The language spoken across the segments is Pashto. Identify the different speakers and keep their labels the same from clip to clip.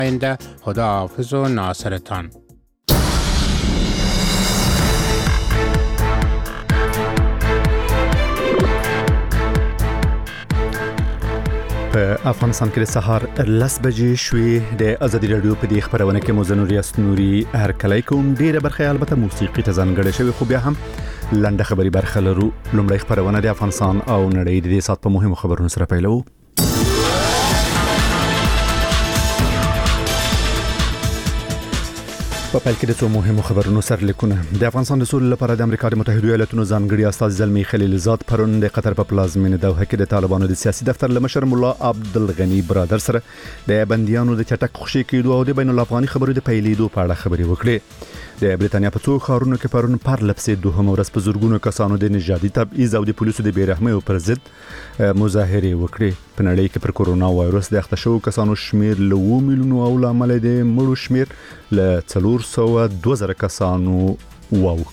Speaker 1: آینده خداحافظ و ناصرتان.
Speaker 2: په افغانستان کې د سهار 10 بجې شوې د ازادي رادیو په دې خبرونه کې موزنوري استنوري هر کله کوم ډیره برخه البته موسیقي ته ځانګړې شوی خو بیا هم لنډه خبري برخه لرو. لومړی خبرونه د افغانستان او نړۍ د دې سات په مهمو خبرونو سره پیلو. په پیل کې د څو مهمو خبرونو سرلیکونه. د افغانستان د سولې لپاره د امریکا د متحده ایالاتونو ځانګړي استازي زلمی خلیلزاد پرون د قطر په پلازمینه دوحه کې د طالبانو د سیاسي دفتر لمشر مولا عبدالغنی برادر سره د بنديانو د چټک خوشي کېدو او د بین الافغاني خبرو د پیلېدو په اړه خبرې وکړې. د بریتانیا په څو ښارونو کې پرون پرلپسې دوهم ورځ په زورګونو کسانو د نژادي تبعیض او د پولیسو د بیرحمۍ پر ضد مظاهره وکړې. په نړۍ کې پر کورونا وایرس د اخته شوو کسانو شمیر له 2 میلیونو او لامل د مړو شمیر له 402,000 کسانو واو.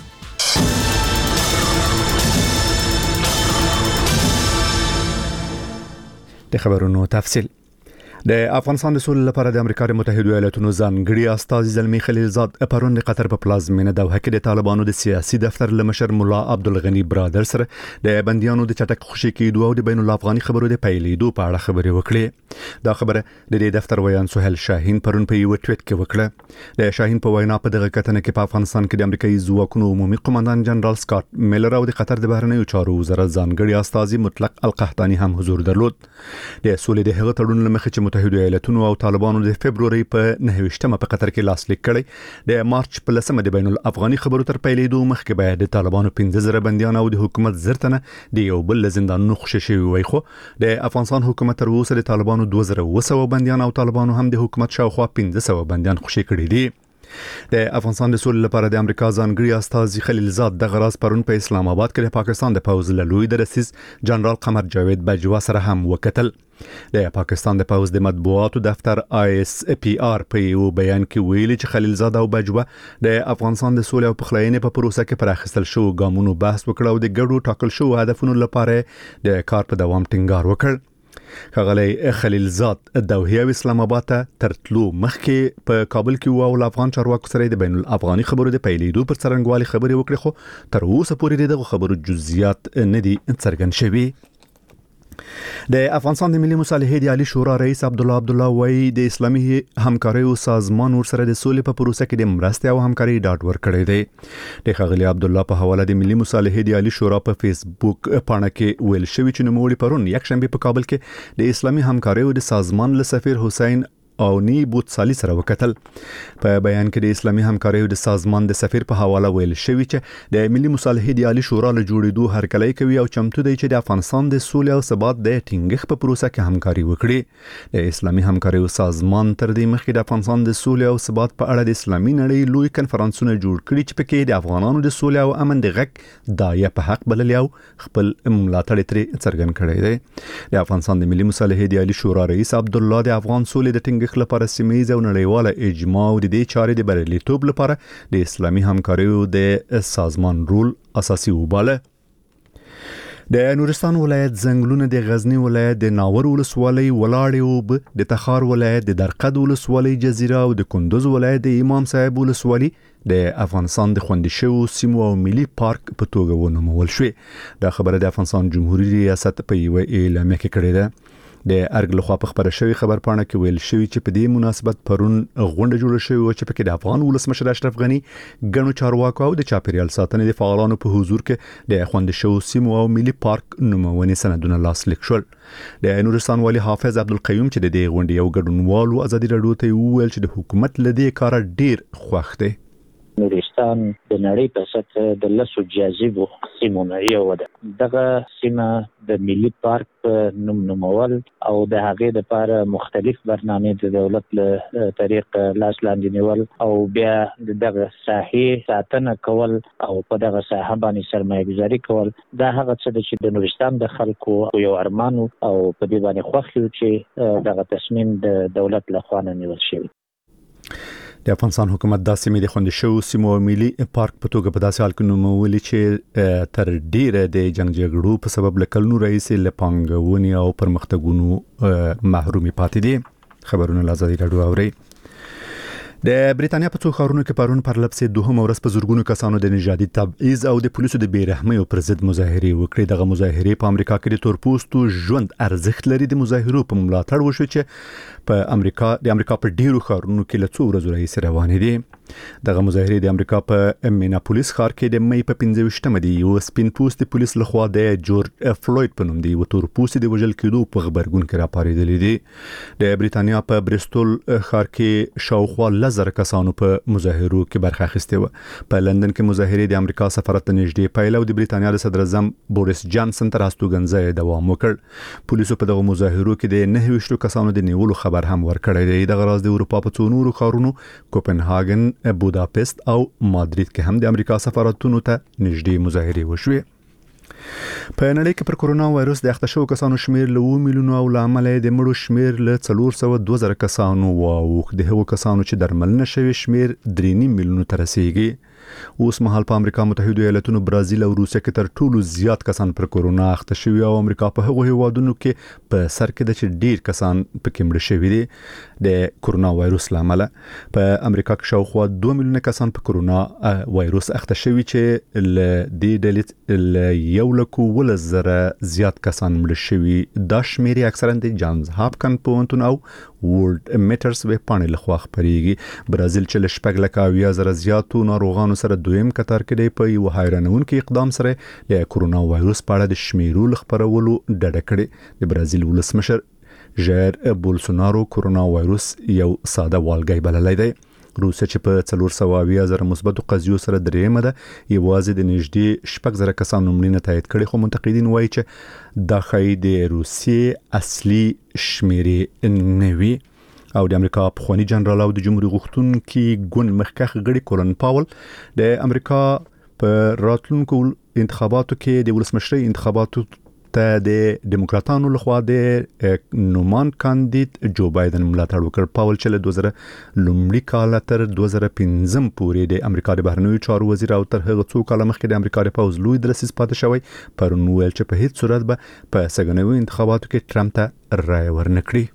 Speaker 2: د خبرونو تفصیل. د افغانستان د سولې لپاره د امریکا د متحده ایالاتونو ځانګړي استازي زلمی خلیلزاد پرون د قطر په پلازمینه دوحه کې د طالبانو د سیاسي دفتر لمشر مولا عبدالغنی برادر سره د بنديانو د چټک خوشي کېدو او د بین الافغاني خبرو د پیلېدو په اړه خبرې وکړې. دا خبره د دې دفتر ویان سهیل شاهین پرون په یو ټویټ کې وکړه. د شاهین په وینا په دغه کتنه کې په افغانستان کې د امریکایي ځواکونو عمومي قوماندان جنرال سکاټ میلر او د قطر د بهرنیو چارو وزارت ځانګړي استازي مطلق القحطاني هم حضور درلود. د سولې د هغه تړون لمخې چې متحده ایالاتونو او طالبانو د فبرवरी په 9 په قطر کې لاسلیک کړی د مارچ په 10 د بین الافغاني خبرو تر پیلېدو مخکې باید د طالبانو 15,000 بنديان او د حکومت زرتنه د یو بل زندانونو خوشي شوی وي. خو د افغانستان حکومت تر اوسه د طالبانو 2,200 بنديان او طالبانو هم د حکومت شاوخوا 1500 بنديان خوشي کړي دي. د افغانستان د سولې لپاره د امریکا ځانګړي استازي خلیلزاد د غراس پرون په اسلام آباد کې د پاکستان د پوز له لوی درسیز جنرال قمر جاوید بجوا سره هم وکتل. د پاکستان د پوز د مطبوعاتو دفتر ISPR په یو بیان کې ویلي چې خلیلزاد او بجوا د افغانستان د سولې او پخلاینې په پروسه کې پراخستل شو ګامونو بحث وکړ او د ګډو ټاکل شو هدفونو لپاره د کار په دوام ټینګار وکړ. ښاغلی خلیلزاد دوحه او اسلام آباد ته ترتلو مخکې په کابل کې او افغان چارواکو سره د بین الافغاني خبرو د پیلېدو پر څرنګوالي خبرې وکړې خو تر اوسه پورې دغه خبرو جزئیات نه دي څرګند شوي. د افغانستان د ملي مصالحې د عالی شورا رئیس عبدالله وای د اسلامي همکاریو سازمان ورسره د سولې په پروسه کې د مرستې او همکاري ډاډ ورکړی دی. د ښاغلي عبدالله په حواله د ملي مصالحې د عالی شورا په فیسبوک پاڼه کې ویل شوی چې نوموړي پرون یک شنبه په کابل کې د اسلامي همکاریو د سازمان له سفیر حسین او نی بوتسالی سره وکتل. په بیان کې د اسلامي همکاریو د سازمان د سفیر په حواله ویل شوی چې د ملي مصالحې د عالی شورا له جوړېدو هرکلی کوي او چمتو دی چې د افغانستان د سولې او ثبات د ټینګښت په پروسه کې همکاري وکړي. د اسلامي همکاریو سازمان تر دې مخکې د افغانستان د سولې او ثبات په اړه د اسلامي نړۍ لوی کنفرانسونه جوړ کړي چې پکې د افغانانو د سولې او امن د غږ دایه په حق بللی او خپل ملاتړ ترې څرګند کړی دی. د افغانستان د ملي مصالحې د عالی شورا رئیس عبدالله د افغان سولې د ټینګښت لپاره سیمه‌ییز او نړیواله اجماع او د دې چارې د بریالیتوب لپاره د اسلامي همکاریو د سازمان رول اساسي وباله. د نورستان ولایت زنګلونه د غزنی ولایت د ناور ولسوالۍ ولاړې او د تخار ولایت د درقد ولسوالۍ جزیره او د کندوز ولایت د امام صاحب ولسوالۍ د افغانستان د خوندي شوو سیمو او ملي پارک په توګه ونومول شوې. دا خبره د افغانستان جمهوریت ریاست په یو اعلامیه کې کړې ده. د ارګ لخوا په خبره شوی خبر پاڼه کې ویل شوی چې په دې مناسبت پرون غونډه جوړه شوې و چې پکې د افغان ولسمشر اشرف غنی ګڼو چارواکو او د چاپیریال ساتنې د فعالانو په حضور کې د خوندي شوو سیمو او ملي پارک نومونې سندونه لاسلیک شول. د نورستان والی حافظ عبدالقیوم چې د دې غونډې یو ګډونوالو ازادي رادیو ته وویل چې د حکومت له دې کار ډیر خوښ دی.
Speaker 3: نورستان د نړۍ په سطح د لسو جاذبو سیمو نه یو ده. دغه سیمه د ملي پارک نوم نومول او د هغې لپاره مختلف برنامې د دولت له طریق لاس لاندې نیول او بیا دغه ساحې ساتنه کول او په دغه ساحه باندې سرمایه گذاري کول دا هغه څه ده چې د نورستان د خلکو یو ارمان او په دې باندې خوښ یو چې دغه تصمیم د دولت له خوا نیول شوی.
Speaker 2: د افغانستان حکومت د سیمې د خوندي شوو سیمو ملي پارک په توګه په داسې حال کې نومولي چې تر ډیره د جنگ جګړو په سبب له کلونو رئیس له پانګونې او پرمختګونو محرومي پاتې دي. خبرونه له ازادي راډیو اوري. د بریتانیا په څو ښارونو کې پرون پر لپسې دوهم ورځ په زورګونو کسانو د نژادي تبعیض او د پولیسو د بیرحمۍ پر ضد مظاهرې وکړې. دغه مظاهرې په امریکا کې د تورپوستو ژوند ارزښت لري د مظاهرو په ملاتړ وشو چې په امریکا په ډیرو ښارونو کې له څو ورځې راهیسې روانې دي. دغه مظاهرې د امریکا په میناپولیس ښار کې د مې په 25مه دی یو سپین پوست پولیس لخوا د جورج فلوید په نوم دی یو تورپوست د وژل کېدو په خبرګون کې راپارېدلې دي. د بریتانیا په بریستول ښار کې شاوخوا 1000 کسانو په مظاهرو کې برخه اخیستې و. په لندن کې مظاهرې د امریکا سفارت ته نږدې پیل او د بریتانیا د صدر اعظم بوریس جانسن تر استوګنځي دوام وکړ. پولیسو په دغه مظاهرو کې د 29 کسانو د نیولو خبر هم ورکړی دی. دغه راز د اروپا په څو نورو ښارونو کوپنهاګن، بوداپست او مادرید کې هم د امریکا سفارتونو ته نږدې مظاهرې وشوې. په نړۍ کې پر کورونا وایروس د اخته شوو کسانو شمیر له 2 میلیونو او لامل د مړو شمیر له 402,000 کسانو واوښت. د هغو کسانو چې درملنه شوی شمیر 3.5 میلیونو ته رسیږي. اوس مهال په امریکا متحده ایالاتونو، برازیل او روسیه کې تر ټولو زیات کسان پر کورونا اخته شوي او امریکا په هغو هیوادونو کې په سر کې د چې ډیر کسان پکې مړه شوي دي د کورونا وایروس لامل. په امریکا کې شاوخوا 2 میلیونه کسان په کورونا وایروس اخته شوي چې ل دې ډلې 1,10,000 زیات کسان مړه شوي. دا شمیر اکثرا د جانز هاپکن پوهنتون او ورلد میټرز ویب پاڼې لخوا خپریږي. برازیل چې له 4,80,000 زیاتو ناروغانو سره دویم قطار کې دی په یو حیرانونکي اقدام سره د کورونا وایروس په اړه د شمیرو خبرولو ډډه کړې. د برازیل ولسمشر ژایر بولسونارو کورونا وایروس یو ساده والګی بللی دی. روسیه چې په 420,000 مثبتو قضیو سره درېمه ده، یوازې د نږدې 6,000 کسانو مړینه تایید کړي، خو منتقدین وایي چې دا ښایي د روسیې اصلي شمیرې نه وي. او د امریکا پخوانی جنرال او د جمهوریت غوښتونکي ګوند مخکښ غړي کولن پاول د امریکا په راتلونکو انتخاباتو کې د ولسمشرۍ انتخاباتو ته د ډیموکراتانو لخوا د نومان کاندید جو بایدن ملاتړ وکړ. پاول چې له 2000 لومړي کال تر 2015 پورې د امریکا د بهرنیو چارو وزیر او تر هغه څو کال مخکې د امریکا د پوز لوی درسیز پاتې شوی، پرون ویل چې په هیڅ صورت به په سګنوي انتخاباتو کې ټرمپ ته رای ورنکړي.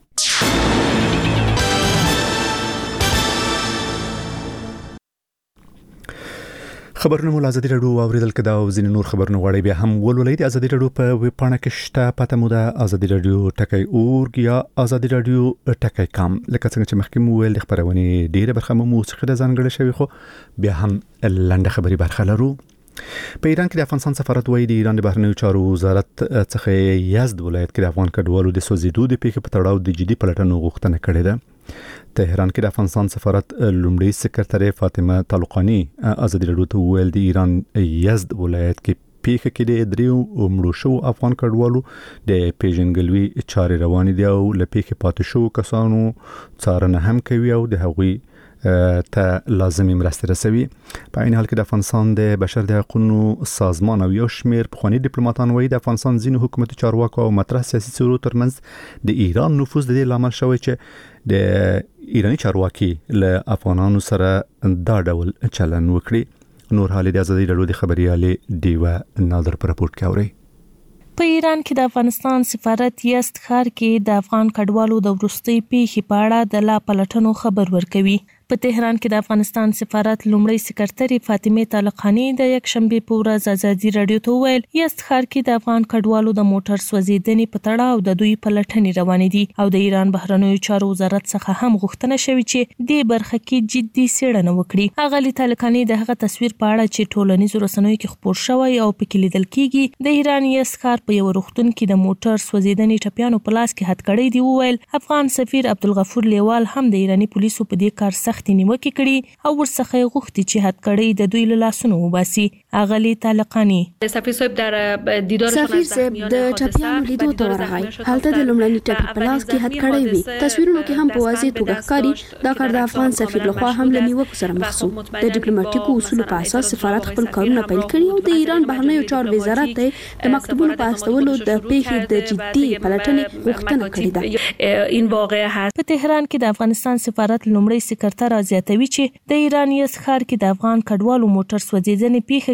Speaker 2: خبرونه مول ازادي راډیو اوریدل کدا او ځین نور خبرونه غواړي بیا هم ولولئ. د ازادي راډیو په ویب پاڼه کې شته پته مو ده ازادي راډیو ټکی اورګ یا ازادي راډیو ټکی کام. لکه څنګه چې مخکې مو ویل د خبرونه ډیره برخه مو موسیقي د ځانګړې شوی، خو بیا هم لنډه خبري برخه لرو. په ایران کې د افغانستان سفارت وایي د ایران د بهرنیو چارو وزارت څخه یزد ولایت کې د افغان کډوالو د سوځیدو د پیښې په تړاو د جدي پلټنو غوښتنه کړې ده. تهران کې د افغانستان سفارت لومړی سکرټری فاطمه طالقانی ازادي راډیو ته ویل د ایران یزد ولایت کې پیښه کې د دریو مړو شو افغان کډوالو د پیژنګلوي چارې روانې دي او له پیښې پاتې شو کسانو څارنه هم کوي او د هغوی ته لازمي مرسته رسوي. په عین حال کې د افغانستان د بشر د حقوقو سازمان او یو شمیر پخوانی ډیپلوماټان وایي د افغانستان ځینو حکومتي چارواکو او مطرح سیاسي څیرو ترمنځ د ایران نفوذ د دې لامل شوی چې د ایرانی چارواکي له افغانانو سره دا ډول چلن وکړي. نور حال د ازادي راډیو د خبريالې دیوا نادر پر راپورټ کوي.
Speaker 4: په ایران کې د افغانستان سفارت یزد ښار کې د افغان کډوالو د وروستي پیښې په اړه د لا پلټنو خبر ورکوي. په تهران کې د افغانستان سفارت لومړی سکرټری فاطمه طالقانی د یک شنبه په ورځ ازادي راډیو ته ویل یزد ښار کې د افغان کډوالو د موټر سوځیدنې په تړاو د دوی پلټنې روانې دي او د ایران بهرنیو چارو وزارت څخه هم غوښتنه شوې چې د برخه کې جدي څېړنه وکړي. اغلی طالقانی د هغه تصویر په اړه چې ټولنیزو رسنیو کې خپور شوی او پکې لیدل کیږي د ایران یزد ښار په یو روغتون کې د موټر سوځیدنې ټپیانو په لاس کې هټ کړی دی. ویل افغان سفیر عبدالغفور لیوال هم د ایرانی پولیسو په دې کار سخت نیوکه کړي او ورڅخه غوښتي چې هټ کړی د دوی له لاسونو وباسي. اغلی طالقانی
Speaker 5: سفیر صاحب د ټپیانو لیدو ته ورغی، هلته د لومړني ټپي په لاس کې هټ کړی وي. تصویرونو کې هم په واضح توګه ښکاري دا کار د افغان سفیر لخوا هم له نیوکو سره مخ شو. د ډیپلوماټیکو اصولو په اساس سفارت خپل کارونه پیل کړي او د ایران بهرنیو چارو وزارت ته د مکتوبونو په استولو د پیښې د جدي پلټنې غوښتنه کړې ده.
Speaker 4: این واقعه هست. په تهران کې د افغانستان سفارت لومړی سکرټر زیاتوي چې د ایران یزد ښار کې د افغان کډوالو موټر سوځیدنې پیښه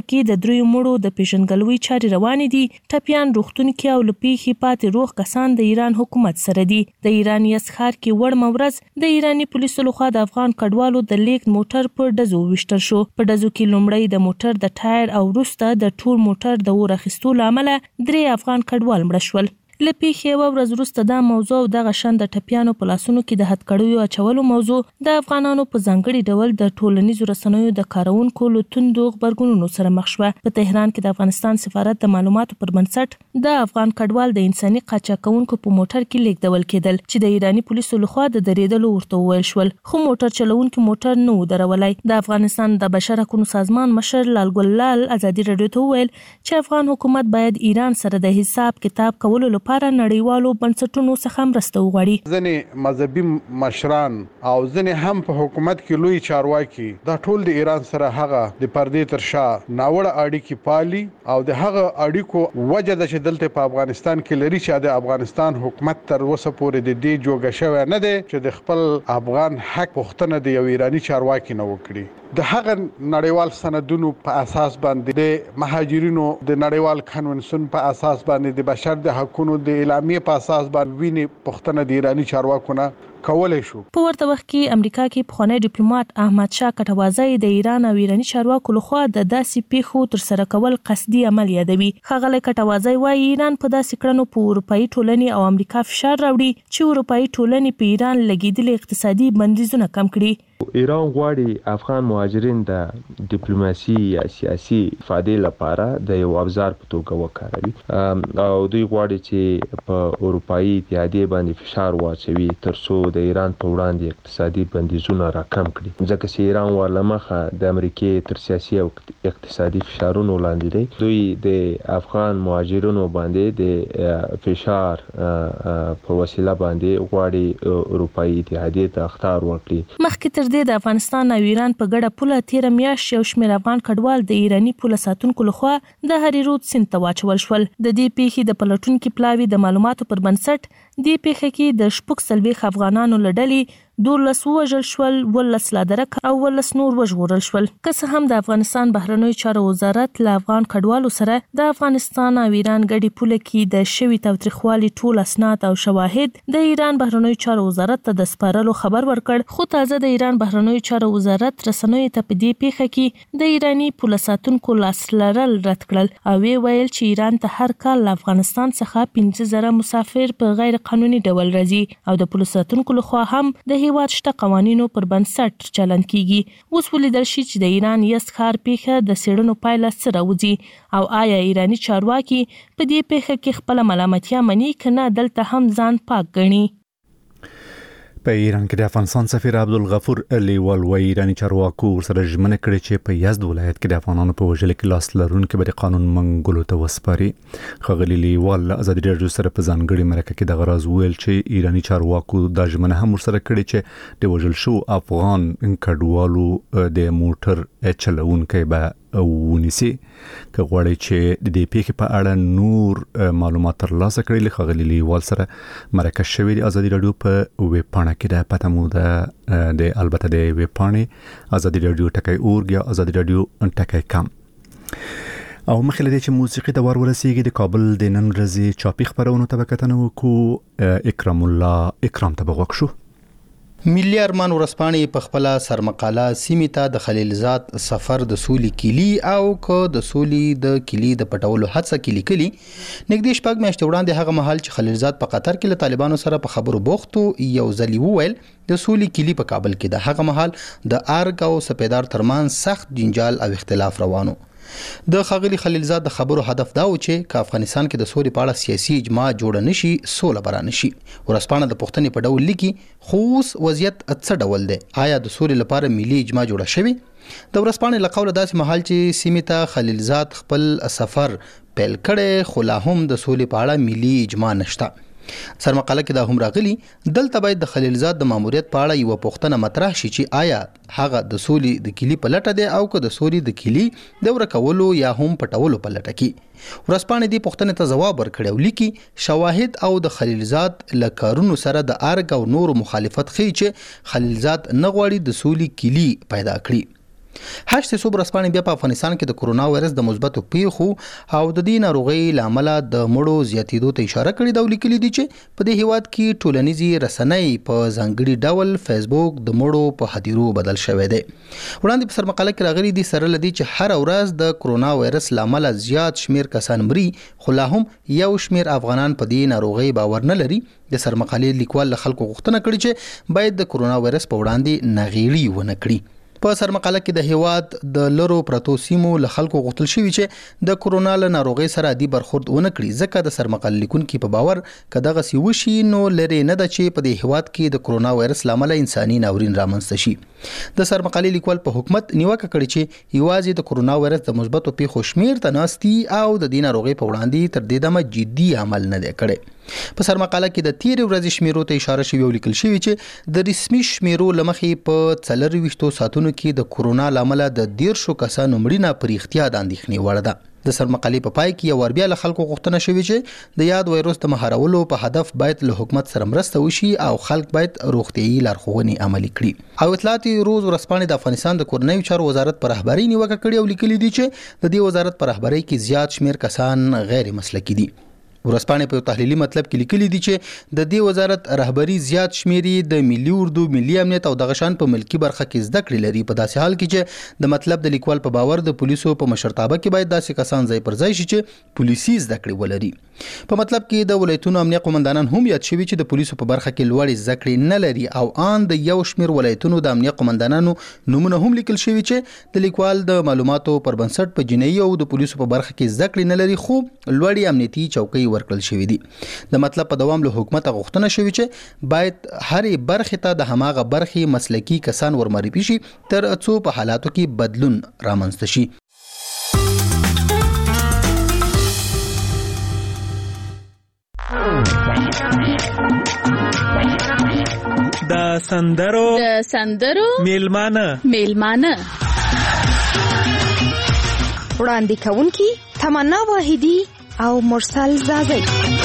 Speaker 4: کې د 3 مړو د پیژنګلوي چارې روانې دي. ټپیان روغتونکي او لپیخي پاتې روغ کسان د ایران حکومت سره دي. د ایران یسخار کې وړ مورز د ایرانی پولیسو لخوا د افغان کډوالو د لیک موټر پر ډزو وشتل شو. په ډزو کې لومړی د موټر د ټایر او وروسته د ټول موټر د اور اخیستو له امله 3 افغان کډوال مړه شول. لپیخي یوه ورځ وروسته دا موضوع او دغه شان د ټپیانو په لاسونو کې د هتکړیو اچولو موضوع د افغانانو په ځانګړي ډول د ټولنیزو رسنیو د کارونکو له توندو غبرګونونو سره مخ شوه. په تهران کې د افغانستان سفارت د معلوماتو پر بنسټ د افغان کډوال د انساني قاچاقونکو په موټر کې لیږدول کېدل چې د ایرانی پولیسو لخوا د درېدلو ورته وویل شول، خو موټر چلوونکي موټر نه و درولای. د افغانستان د بشر حقوقو سازمان مشر لال ګلال ازادي راډیو ته وویل چې افغان حکومت باید ایران سره د حساب کتاب کولو لپاره نړیوالو بنسټونو څخه مرسته وغواړي.
Speaker 6: ځینې مذهبي مشران او ځینې هم په حکومت کې لوی چارواکي دا ټول د ایران سره هغه د پردې تر شا ناوړه اړیکې پالي او د هغه اړیکو وجه د چې دلته په افغانستان کې لري چې د افغانستان حکومت تر اوسه پورې د دې جوګه شوی نه دی چې د خپل افغان حق پوښتنه د یو ایرانی چارواکي نه وکړي. د هغه نړیوال سندونو په اساس باندې د مهاجرینو د نړیوال کنونسیون په اساس باندې د بشر د حقوقو د اعلامیه په اساس باندې ویني پښتنه د ایرانی چارواکو نه کولای شو.
Speaker 4: په ورته وخت کې امریکا کې پخوانی ډیپلوماټ احمد شاه کټوازی د ایران او ایرانی چارواکو لخوا د داسې پیښو تر سره کول قصدي عمل یادوي. ښاغلی کټوازی وايي ایران په داسې کړنو په اروپאי ټولنې او امریکا فشار راوړي چې اروپאי ټولنې په ایران لګیدلي اقتصادي بندیزونه کم کړي.
Speaker 7: ایران غواړي افغان مهاجرین د ډیپلوماسي یا سیاسي فائدې لپاره د یو ابزار په توګه وکاروي او دوی غواړي چې په اروپאי اتحادیه باندې فشار واچوي ترڅو د ایران په وړاندې اقتصادي بندیزونه راکم کړي، ځکه چې ایران ورلمخه د امریکای تر سیاسي او اقتصادي فشارونو لاندې دی. دوی د افغان مهاجرینو باندې د فشار په وسیله باندې غواړي اروپאי اتحادیه ته اخطار ورکړي.
Speaker 4: مخکې تر دې د افغانستان او ایران په ګډه پوله 13 میاشتې یو شمېر افغان کډوال د ایرانی پوله ساتونکو لخوا د هریرود سیند ته واچول شول. د دې پیښې د پلټونکو پلاوي د معلوماتو پر بنسټ دې پیښه کې د شپږ سلويخ افغانانو لړلې 12 وژل شول، 12 لا درک او 12 نور وژغورل شول. که څه هم د افغانستان بهرنیو چارو وزارت له افغان کډوالو سره د افغانستان او ایران ګډي پوله کې د شوي تاوتریخوالي ټول اسناد او شواهد د ایران بهرنیو چارو وزارت ته د سپارلو خبر ورکړ، خو تازه د ایران بهرنیو چارو وزارت رسنیو ته په دې پیښه کې د ایرانی پوله ساتونکو لاس لرل رد کړل او ویل چې ایران ته هر کال له افغانستان څخه 15,000 مسافر په غیر قانوني ډول راځي او د پوله ساتونکو لخوا هم د هیواد شته قوانینو پر بنسټ چلند کیږي. اوس ولیدل شي چې د ایران یسخار پیښه د څېړنو پایله څه راوځي او آیا ایرانی چارواکي په دې پیښه کې خپل ملامتیا مني که نه دلته هم ځان پاک ګڼي.
Speaker 2: په ایران کې د افغانستان سفیر عبدالغفور لیوال وايي ایرانی چارواکو ورسره ژمنه کړې چې په یزد ولایت کې د افغانانو په وژلو کې لاس لرونکي به د قانون منګولو ته وسپاري. ښاغلي لیوال له ازادي راډیو سره په ځانګړي مرکه کې د غراز ویل چې ایرانی چارواکو دا ژمنه هم ورسره کړې چې د وژل شو افغان کډوالو د موټر چلوونکي به ونیسي. که غواړي چې د دې پیښې په اړه نور معلومات ترلاسه کړي ښاغلي لیوال سره مرکه شوې د ازادي راډیو په ویب پاڼه کې د پته مو د البته د ویب پاڼې ازادي راډیو ټکی اورګ یا ازادي راډیو ټکی کم. او مخکې له دې چې موسیقي ته ورسیږي د کابل د نن ورځې چاپي خبرونو ته کتنه وکړو. اکرام الله اکرام ته بغوښ شو.
Speaker 8: ملي ارمان ورسپانې په خپل سرمقاله سیمې ته د خلیلزاد سفر د سولې کلی او که د سولې د کلی د پټولو هڅه کې لیکلي. نږدې شپږ میاشتې وړاندې هغه مهال چې خلیلزاد په قطر کې له طالبانو سره په خبرو بوختو یو ځلې وویل د سولې کلی په کابل کې د هغه مهال د ارګ او سپیدار ترمن سخت جنجال او اختلاف روانو. د ښاغلي خلیلزاد د خبرو هدف دا و چې که افغانستان کې د سولې په اړه سیاسي اجماع جوړ نشي سوله به رانشي. ورسپانه د پوښتنې په ډول لیکي خو اوس وضعیت څه ډول دی؟ آیا د سولې لپاره ملي اجماع جوړه شوې؟ د ورسپانې له قوله داسې مهال چې سیمې ته خلیلزاد خپل سفر پیل کړی خو لا هم د سولې په اړه ملي اجماع نشته. سرمقاله کې دا هم راغلي دلته باید د خلیلزاد د ماموریت په اړه یو پوښتنه مطرح شي چې آیا هغه د سولې د کلی په لټه دی او که د سولې د کلی د ورکولو یا هم پټولو په لټه کې. ورسپانې دې پوښتنې ته ځواب ورکړی او لیکي شواهد او د خلیلزاد له کارونو سره د ارګ او نورو مخالفت ښیي چې خلیلزاد نه غواړي د سولې کلی پیدا کړي. هشت صوب رسپانې بیا په افغانستان کې د کورونا وایرس د مثبتو پیښو او د دې ناروغۍ لامل د مړو زیاتېدو ته اشاره کړې دا ولیکلي دي چې په دې هیواد کې ټولنیزي رسنۍ په ځانګړي ډول فیسبوک د مړو په هدیرو بدل شوی دی. وړاندې په سرمقاله کې راغلي دي سره لدی چې هر ورځ د کورونا وایرس لامل زیات شمیر کسان مري، خو لا هم یو شمیر افغانان په دې ناروغۍ باور نه لري. د سرمقالې لیکوال له خلکو غوښتنه کړې چې باید د کورونا وایرس په وړاندې نغېړي ونه کړي. په سرمقاله کې د هیواد د لرو پرتو سیمو له خلکو غوښتل شوی چې د کورونا له ناروغۍ سره عادي برخورد ونه کړي، ځکه د سرمقاله لیکونکو په باور کداغه سی وشي نو لري نه د چې په دې هیواد کې د کورونا وایرس لامل انساني ناورین رامنځته شي. د سرمقاله لیکوال په حکومت نیوکه کړې چې یوازې د کورونا وایرس د مثبتو پیښو شمیر تناستي او د دې ناروغۍ په وړاندې تر دې دمه جدي عمل نه دی کړی. په سرمقاله کې د تیر ورځې شمیرو ته اشاره شوی او لیکل شوی چې د رسمي شمیرو لمخې په 24 ساعتونو کې د کورونا لامل د 13 کسانو مړینه پر اختیار د اندېښنې وړ ده. د سرمقالې په پای کې یو ور بیا له خلکو غوښتنه شوی چې د یاد وایرس د مهارولو په هدف باید له حکومت سره مرسته وشي او خلک باید روغتیايي لارښوونې عملي کړي. او اطلاعات روز ورځپاڼې د افغانستان د کورنیو چارو وزارت پر رهبری نیوکه کړې او لیکلي دي چې د دې وزارت پر رهبری کې زیات شمیر کسان غیر مسلکي دي. ورځپاڼې په تحلیلي مطلب کې لیکلي دي چې د دې وزارت رهبری زیات شمیري د ملي اردو، ملي امنیت او د غشان په ملکی برخه کې زده کړې لري، په داسې حال کې چې د مطلب د لیکوال په باور د پولیسو په مشرتابه کې باید داسې کسان ځای پر ځای شي چې پولیسي زده کړې ولري. په مطلب کې د ولایتونو امنیت قومندانان هم یاد شوي چې د پولیسو په برخه کې لوړې زده کړې نه لري او ان د یو شمیر ولایتونو د امنیت قومندانانو نومونه هم لیکل شوي چې د لیکوال د معلوماتو پر بنسټ په جنایي او د پولیسو په برخه کې زده کړې نه لري، خو لوړې امنیتي چوکۍ ورکړل شوې دي. د مطلب په دوام له حکومت غوښتنه شوی چې باید هرې برخې ته د هماغه برخې مسلکي کسان ورمعرفي شي تر څو په حالاتو کې بدلون رامنځته شي.
Speaker 9: د سندرو میلمانه
Speaker 10: وړاندې کوونکی تمنا واحدی او مرسل زازی.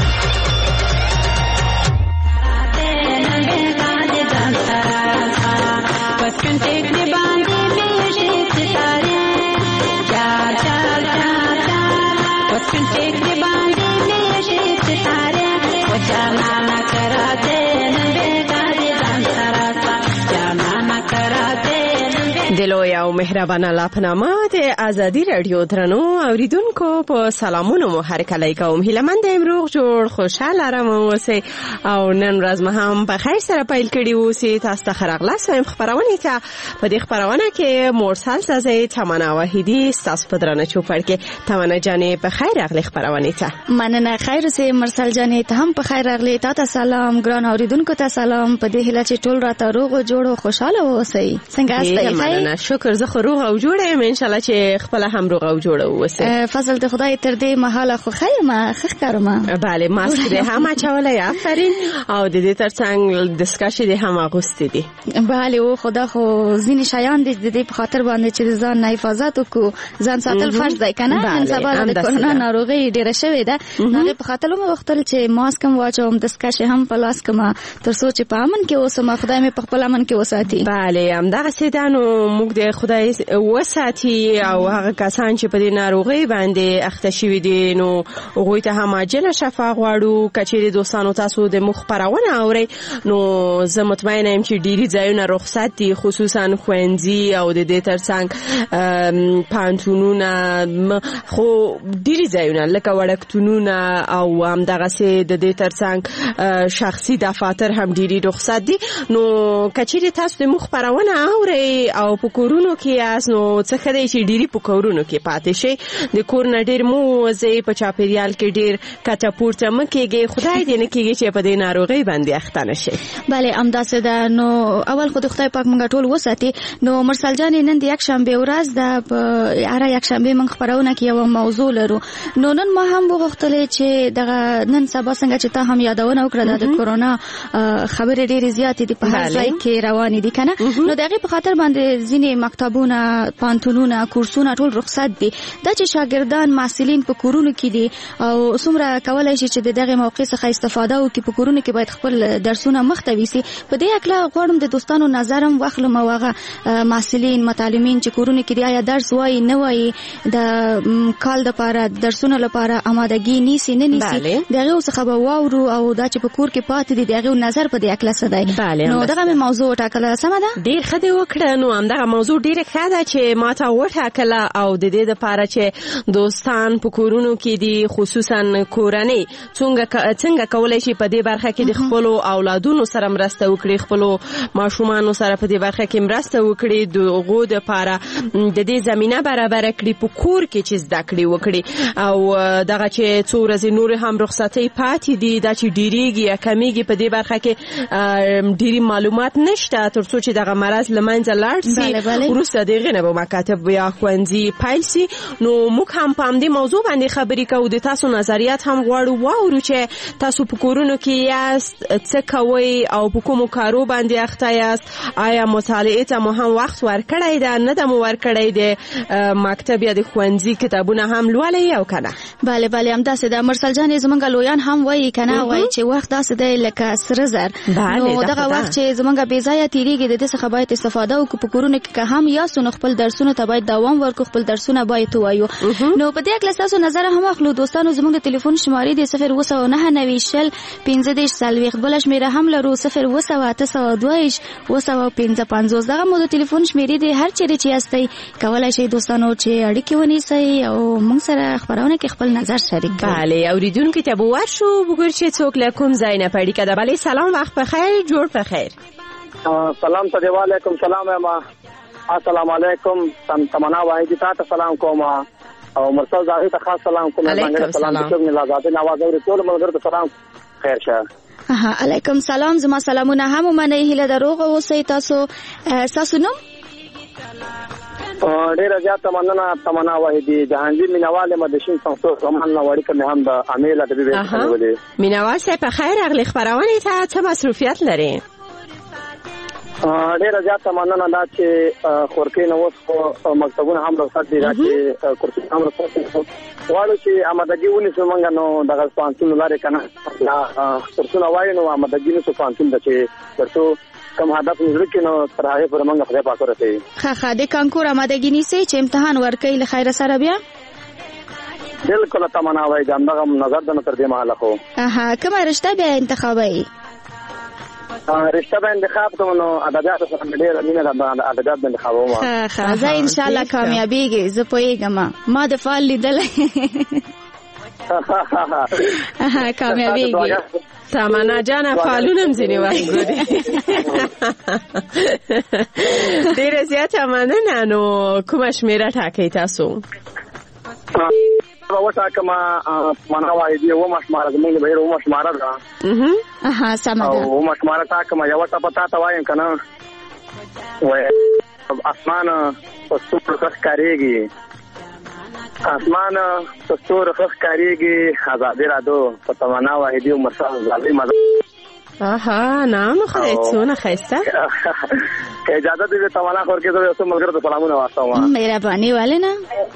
Speaker 11: دلوی او مهربانه لاپنامه د ازادي رادیو درنو اوریدونکو په سلامونو مو هرکلی کوم. هیلمند امروغ جوړ خوشاله آرام اوسئ او نن ورځ مو هم په خیر سره پیل کړي اوسئ. تاسو ته ښه راغلاست وایم خپرونې ته. په دې خپرونه کې مرسل زازی تمنا واحدي ستاسو په درانه چوپړ کې. تمنا جانې په خیر راغلې خپرونې ته.
Speaker 5: مننه خیر اوسئ. مرسل جانې ته هم په خیر راغلې. تاسو سلام ګران اوریدونکو ته سلام. په دې هیله چې ټول راته روغ او جوړ او خوشاله اوسئ. څنګه یاست؟
Speaker 11: شکر زه خو روغ او جوړ یم، ان شاء الله چې خپل هم روغ او جوړ اوسئ.
Speaker 5: فضل د خدای تر دې مهاله خو خیر ما خخ کارم.
Speaker 11: بله ماسک دې هم اچولای، آفرین. او د دې ترڅنګ دسکشې دې هم اغوستې دي.
Speaker 5: بله او خدا خو ځینې شیان د دې په خاطر باندې چې ځان نه حفاظت وکړو، ځان ساتل فرض دی کنه. نن سبا د کورونا ناروغي ډیره شوې ده، هغه په خاطر مو وختل چې ماسک هم واچوم، دسکشې هم په لاس کما تر څو چې په امن کې اوسم، خدای مې په خپل امن کې وساتي.
Speaker 11: بله همدغه سیدانو موږ د خدای وساتي او هغه کسان چې په دې ناروغي باندې اخته شوي دي نو هغوی ته هم عاجله شفا غواړو. کچېرې دوستانو تاسو د موږ خپرونه اورئ نو زه مطمئنه یم چې ډېرې ځایونه رخصت دي، خصوصا ښوونځي او د دې ترڅنګ پوهنتونونه، خو ډېرې ځایونه لکه وړکتونونه او همدغسې د دې ترڅنګ شخصي دفاتر هم ډېرې رخصت دي. نو کچېرې تاسو د موږ خپرونه اورئ او په کورونو کې یاست نو څه ښه دی چې ډېرې په کورونو کې پاتې شئ. د کور نه ډېر مه ووځئ، په چاپېریال کې ډېر کته پورته مه کېږئ، خدای دې نه کېږي چې په دې ناروغۍ باندې اخته نه شئ.
Speaker 5: بله همداسې ده. نو اول خو د خدای پاک موږ ټول وساتي. نو مرسل جانې نن د یکشنبې ورځ ده، په هره یکشنبې موږ خپرونه کې یوه موضوع لرو. نو نن ما هم وغوښتلې چې دغه نن سبا څنګه چې تا هم یادونه وکړه د کورونا خبرې ډېرې زیاتې دي په هر ځای کې روانې دي کنه. نو د هغې په خاطر باندې
Speaker 12: ځینې مکتبونه، پانتونونه، کورسونه ټول رخصت دي. دا چې شاګردان محصلین په کورونو کې دي او څومره کولای شي چې دغه موقع څخه استفاده وکړي په کورونو کې باید خپل درسونه مخته ویسي. په دې اړه غواړم د دوستانو نظرم واخلم او هغه محصلین متعلمین چې کورونو کې دي آیا درس وایي نه وایي، د کال لپاره درسونه لپاره آمادګي نیسي نه نیسي، دغه څخه به واورو او دا چې په کور کې پاتې دي دغه نظر په دې اړه څه دی. نو دغه موضوع ټاکله سمه ده؟
Speaker 11: ډیر ښه دی وکړه. نو همدغه موضوع ډیره ښه ده چې ما ته وټاکله او د دې لپاره چې دوستان په کورونو کې دي خصوصا کورنۍ څنګه کولای شي په دې برخه کې د خپل اولادونو سره مرسته وکړي، خپل ماشومان سره په دې برخه کې مرسته وکړي، دغه د لپاره د دې زمينه برابر کړي په کور کې چې زده کړې وکړي. او دغه چې څو ورځې نور هم رخصتۍ پاتې دي دا چې ډیریږي یا کمیږي په دې برخه کې ډیری معلومات نشته ترڅو چې دغه مرز لمنځه لاړ شي. وروسته دغه نه به مکاتب یا ښوونځي پیل شي. نو موږ هم په دې موضوع باندې خبرې کوو، د تاسو نظریات هم غواړو واورو چې تاسو په کورونو کې یاست، څه کوئ او په کومو کارو باندې اخته یاست. آیا مطالعه ته مو هم وخت ورکړی ده نه ده مو ورکړی د مکتب یا د ښوونځي کتابونه هم لولئ او کنه؟
Speaker 12: بله همداسې ده. مرسل جان زمونږ لویان هم وایي کنه وایي چې وخت داسې دی لکه سره زر. نو دغه وخت چې زمونږ بې ځایه تیریږي د دې څخه باید استفاده وکړو. په کورونو کې که هم یاستو نو خپل درسونو ته باید دوام ورکړو، خپل درسونه باید ووایو. نو په دې اړه تاسو نظر هم اخلو. دوستانو زموږ د ټلیفون شمارې دی 0299040 بل شمیره هم لرو 02802 دغه مو د ټلیفون شمیرې دی. هر چیرې چې یاستئ کولای شئ دوستانو چې اړیکې ونیسئ او موږ سره خبرونه کې خپل نظر شریک کړئ.
Speaker 11: بله اوریدونکو ته به ورشو وګورئ چې څوک له کوم ځای نه پړی کده. بله سلام، وخت بخیر، جوړ بخیر.
Speaker 13: سلام ته وعلیکم سلام. السلام علیکم. تمنا واحدی ته سلام کوم او مرسل زاهد ته خاص سلام کوم.
Speaker 11: علیکم سلام.
Speaker 13: چې ملا زاده نواز اوري ټول ملګرو ته سلام خیر شه.
Speaker 12: علیکم سلام. زما سلامونه هم منئ. هیله دروغ اوسئ. تاسو نوم؟
Speaker 13: ډیره زیاته مننه. تمنا واحدی جهانگیر مینوال مدشین څنګه کومه وړي کوم هم د امیل د بیبي ولې
Speaker 11: مینوال سه په خیر اغلی خبرونه ته څه مصروفیت لري؟
Speaker 13: ډیره زیاته مننه دا چې خورکې نو اوس مکتبونه هم رخصت دي، دا چې کورسونه هم رخصت دي. واړو چې آمادګي ونیسو مونږ نو دغه پانتون لاره کنه کورسونه وایو نو آمادګي نو پانتون د چې ترڅو کوم هدف نظر کې نو تر هغه پر مونږ خدای پاک ورته
Speaker 12: ښه د کانکور آمادګي نیسي چې امتحان ورکړي له خیر سره بیا
Speaker 13: بالکل تمنا وای دا دغه نظر د تر دې مهاله خو
Speaker 12: کومه رشته به انتخابي
Speaker 13: رشته به انتخاب کوم نو ادبیات سره ډېر مینه د ادبیات به انتخابوم.
Speaker 12: ښه زه ان شاء الله کامیابیږي. زه پوهیږم ما د فعال لیدل کامیابیږي.
Speaker 11: تمنا جان فعالونم ځینې وخت ګوري. ډېره زیاته مننه. نو کومه شمیره ټاکئ تاسو؟
Speaker 13: وټاکما معنا وايي و مشمار زمونږ به و مشمار ده.
Speaker 12: سم ده.
Speaker 13: و مشمار ټاکما یو ټا پتا تا وایم کنه وای اسمان پستور خخ کاریږي، اسمان پستور خخ کاریږي. آزادی را دو پتمنا واحدی مرسل زالي مزه
Speaker 11: نام خدای څونه خسته.
Speaker 13: اجازه دې تمنا خور کې زه یو ملګری ته سلامونه واستوم.
Speaker 12: مهرباني والنا.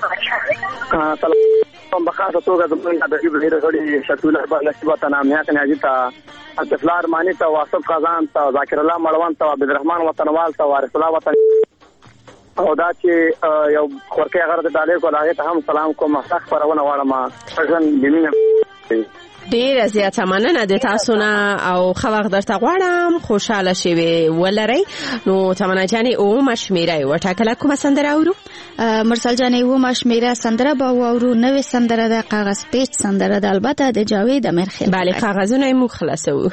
Speaker 13: سلام بخاطر توګه زمونږ د دې غړي شتوله نصیبه تنامیا کنه اجتا استفلار مانی ته واسف خزان ته ذاکر الله مړوان ته عبد الرحمن وطنوال ته وارث الله وطن او دا چې یو خورکه هغه د دالې کو لاغه ته هم سلام کوم. حق پرونه واړم څنګه بینه.
Speaker 11: ډیره زیاته مننه د تاسو نه او خو وخت درته غواړم خوشاله شئ ولرئ. نو تمنا جانې او مشمیره وټاکله کومه سندره اورو؟
Speaker 12: مرسل جانې او مشمیره سندره به اورو. نوې سندره د کاغذ پیچ سندره د البته د جاوید امیرخیل.
Speaker 11: بله کاغذونه مو خلاصو.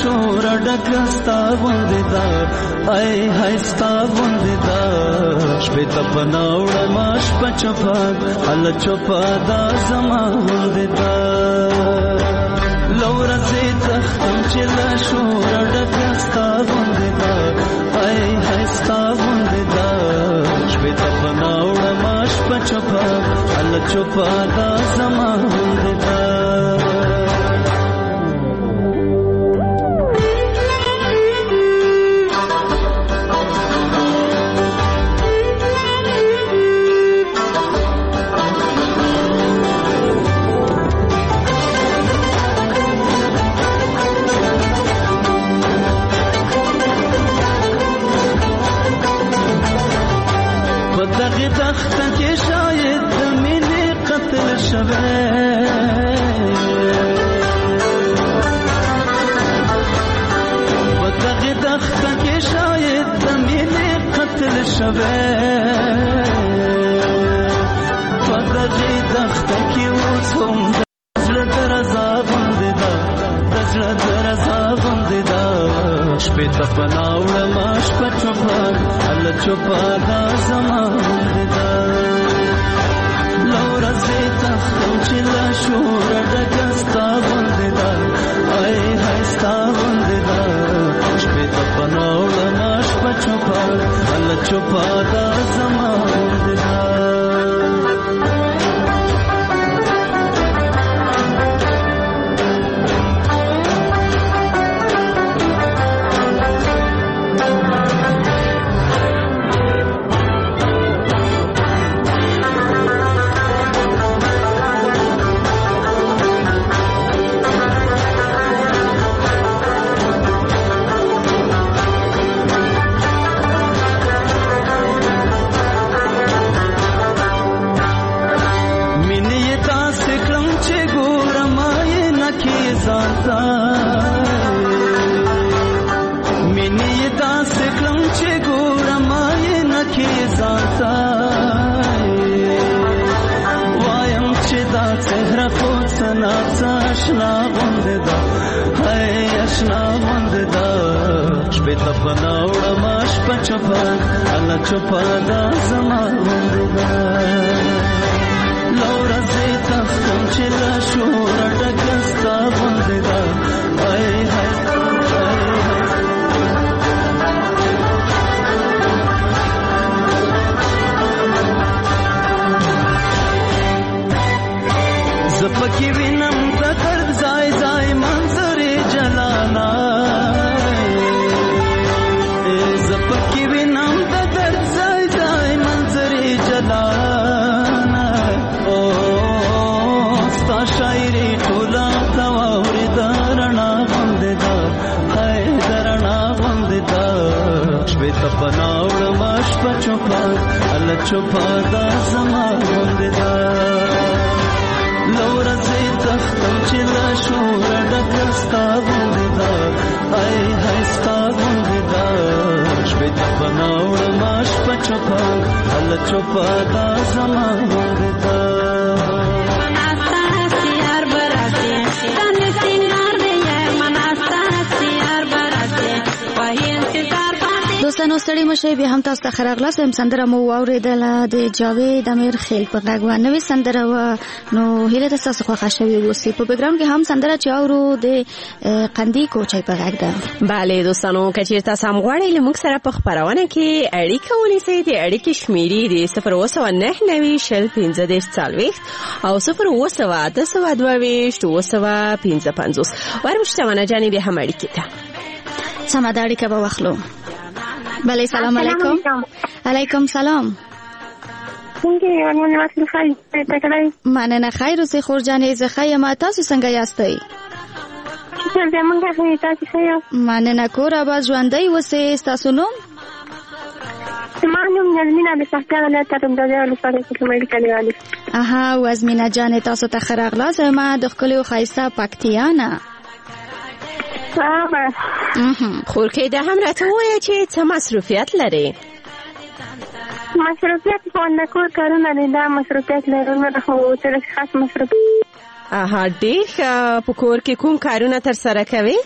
Speaker 14: شور ډکستا وندې دا ای هستا وندې دا شپ شپې ته پناوړه ماش پچپاد الله چوپا دا زما غوندې دا لور زه تختم چې لا شور ډکستا غوندې دا هاي هاي ستا غوندې دا شپې ته پناوړه ماش پچپاد الله چوپا دا زما غوندې دا دغه تخت کې شاید د مینې قتل شوه دغه تخت کې شاید د مینې قتل شوه دغه تخت کې اوس هم زړه درزا باندې دا زړه درزا باندې دا شپې ته پناوړه ماش پچپاد الله چوپا دا زما غوندې دا لور زه تختم چې لا شور ډکه ستا غوندې دا هاي هاي ستا غوندې دا شپې ته پناوړه ماش پچپاد الله چوپا دا زما غوندې دا اشنا غوندې دا هاي اشنا غوندې دا شپې ته پناوړه ماش پچپاد الله چوپا دا زما غوندې دا لور زه تختم چې لا شور ډکه ستا غوندې دا هاي هاي زپکی وینم تکر زای زای منظر جلانا زپکی وینم تکر زای زای منظر جلانا او ستا شاعری ټولا تواوري درنا غوندې دا هاي درنا غوندې دا شپې ته پناوړه ماش پچپاد الله چوپا دا زما غوندې دا لور زه تختم چې لا شور ډکه ستا غوندې دا هاي هاي ستا غوندې دا شپې ته پناوړه ماش پچپاد الله چوپا دا زما غوندې دا
Speaker 12: دوستانو ستړي مشه به هم تاسو ته خراغلاس هم سندره مو اوریدله د جاوید امیر خیل په غږ باندې سندره و نو هله تاسو خو خښوي وسی په بیکګراوند کې هم سندره چې اورو د قندی کوچي په غږ ده.
Speaker 11: bale دوستانو کچیر تاسو هم غواړئ لمک سره په خبرونه کې اړیکه ونیسئ د اړیکې شمیرې د 089901540 او 089202255 ورمشتمنه جانې به هم اړیکې ته
Speaker 12: سماداری که با وخلو. بله سلام علیکم. علیکم سلام. مننه خیر اوسې خور جانې زه ښه یم تاسو څنګه یاستئ؟ مننه کور اباد ژوندی اوسئ. ستاسو نوم؟
Speaker 15: زما نوم نظمینه بسختیان ولایت اتمدادیه ولسوالۍ کوټلمنډي کلیوالي.
Speaker 12: اها وزمینه جانې تاسو ته ښه راغلاست. ما د ښکلي او ښایسته پکتیا نه.
Speaker 11: خورکې دا هم راته ووایه چې څه مصروفیت لري؟
Speaker 15: مصروفیت خو د کور کارونه دي، دا مصروفیت لرم خو څه خاص مصروفیت.
Speaker 11: اها ډېر ښه. په کور کې کوم کارونه ترسره کوې؟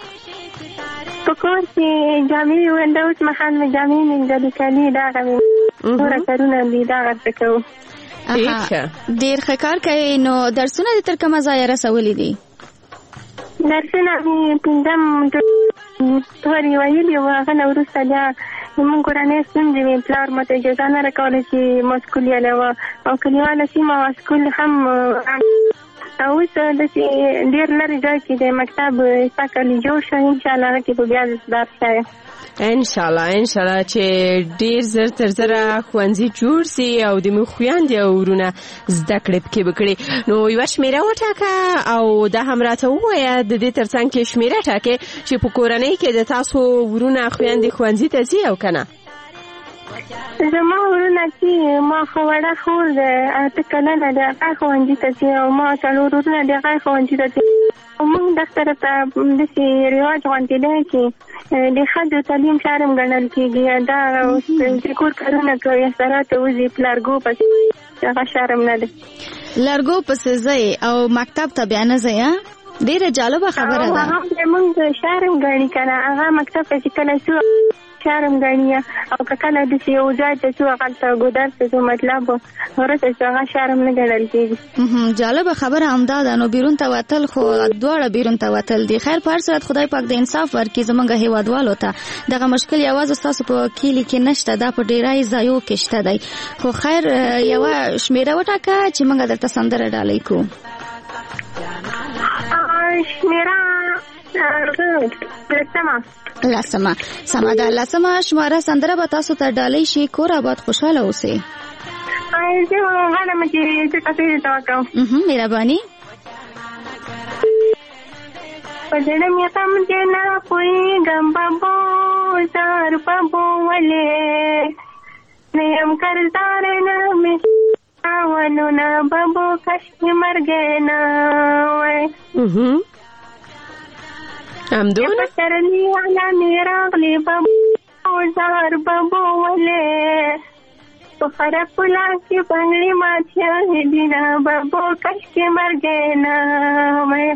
Speaker 15: په کور کې جامې وینډوز مخان مې جامې مینځلې کالي دا کوي. نور کارونه دي دا غږ کوو.
Speaker 12: ډیر ښه کار کوي. نو درسونه د تر کومه ځایه رسولي دي؟
Speaker 15: درسونه مې پنځم تورې ویلي وو، هغه نه وروسته بیا زموږ کورنۍ ستونزې وې، پلار ماته اجازه نه راکوله چې ما سکول ویلی وه او کلیواله سیمه وه، سکول هم اوس داسې ډېر لرې ځای کې د مکتب ستا کالي جوړ شو، انشاءالله هغه کې به بیا درس شایم.
Speaker 11: انشاءالله چې ډیر زر تر زره ښوونځي جوړ سي او د موږ خویندې او ورونه زده کړې پکې وکړي. نو یوه شمېره وټاکه او دا هم راته ووایه د دې تر څنګ کې شمېره ټاکې چې په کورنۍ کې د تاسو ورونه خویندې ښوونځي ته ځي او که نه؟
Speaker 15: زما ورونه چې ما خو وړه خور ده 8 کلنه ده، هغه ښوونځي ته ځي او ما 4 ورونه دي، هغه ښوونځي ته ځي. موږ دغه طرفه داسې رواج غوندې دی چې د ښځو تعلیم شرم ګڼل کېږي، دا د کور کارونه کوي، سره ته وځي لرګو پسې، هغه شرم نه دی.
Speaker 12: لرګو پسې ځئ او مکتب ته بیا نه ځئ؟ ډېره جالبه خبره ده.
Speaker 15: هغه موږ شرم ګڼي که نه، هغه مکتب ته چې کله څو شرم ګڼي او که کله داسې یو ځای ته څو هغلته ګودر ته څو مطلب وروسته چې هغه شرم نه ګڼل کېږي.
Speaker 12: جالبه خبره همدا ده. نو بیرون ته وتل خو دواړه بیرون ته وتل دي. خیر په هر صورت خدای پاک د انصاف ورکړي زموږ هیوادوالو ته. دغه مشکل یوازې ستاسو په کلي کې نشته، دا په ډیری ځایو کې شته دی. خو خیر یوه شمېره وټاکه چې موږ درته سندره ډالۍ کړو.
Speaker 15: شمېره
Speaker 12: لسمه. سمه ده. لسمه شماره سندره به تاسو ته ډالۍ شي. کور آباد، خوشحاله اوسئ.
Speaker 15: زه غواړم چې زه تاسو ته وکړم.
Speaker 12: مهرباني.
Speaker 15: په زړه مې غم دی نه پوهېږم بابو زار بابو ولې نه یم کردار نه مې ونو نه بابو کشکې مرګ نه وای
Speaker 11: همدونه
Speaker 15: پسرلی والا مې راغلی بابو زار بابو ولې په خراب پلا کې بنګلې ماتیا دینا بابو کشکې مرګ نه وای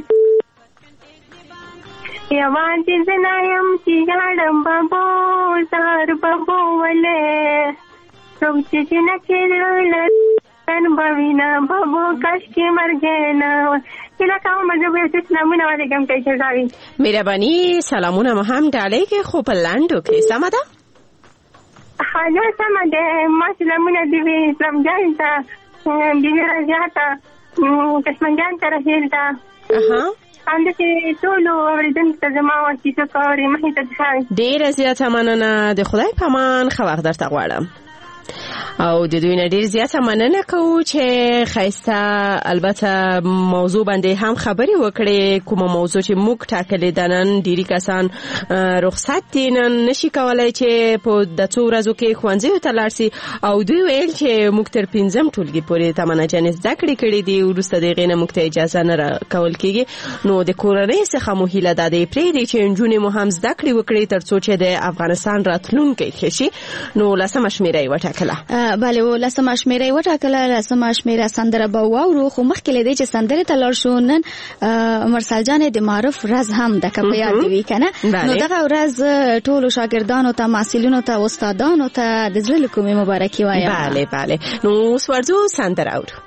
Speaker 15: یوازې زه نه یم چې ژاړم بابو زار بابو ولې څوک چې جنکې زړه لري به وینه بابو کشکې مرګ نه هیله کوم زه به یو څه نمونه ولیکم که اجازه وي.
Speaker 11: مهرباني. سلامونه مو هم ډالۍ کې خو په لنډو کې. سمه ده؟
Speaker 15: دا سمه ده. ما سلامونه دي وي اسلام جان ته، بیبي رضیا ته، کشمن جان ته، رحیل ته، همداسې ټولو اورېدونکو ته زما وه چې څوک اوري مخې ته دښایي.
Speaker 11: ډېره زیاته مننه. د خدای په امان. ښه وخت درته غواړم. او د دوی نه ډیر زیاته مننه کوو چې ښایسته البته موضوع باندې هم خبرې وکړې. کومه موضوع چې موږ ټاکلې ده. نن ډیری کسان رخصت دي، نن نشي کولی چې په د څو ورځو کې ښوونځیو ته لاړ شي او دوی ویل چې موږ تر 5م ټولګي پورې تمنه جانې زده کړې کړې دي، وروسته د هغې نه موږ ته اجازه نه راکول کېږي. نو د کورنۍ څخه مو هیله دا دی پرېږدئ چې نجونې مو هم زده کړې وکړي تر څو چې د افغانستان راتلونکی ښه شي. نو لسمه شمېره یې وټاکله.
Speaker 12: بله لسمه شمېره یې وټاکله. لسمه شمېره سندره به واورو، خو مخکې له دې چې سندرې ته لاړ شو نن مرسل جانې د معرف ورځ هم ده که په یاد دې وي که نه. نو دغه ورځ ټولو شاګردانو ته، محصلینو ته، استادانو ته د زړه له کومې مبارکي وایم.
Speaker 11: بله. نو اوس ورځو سندره اورو.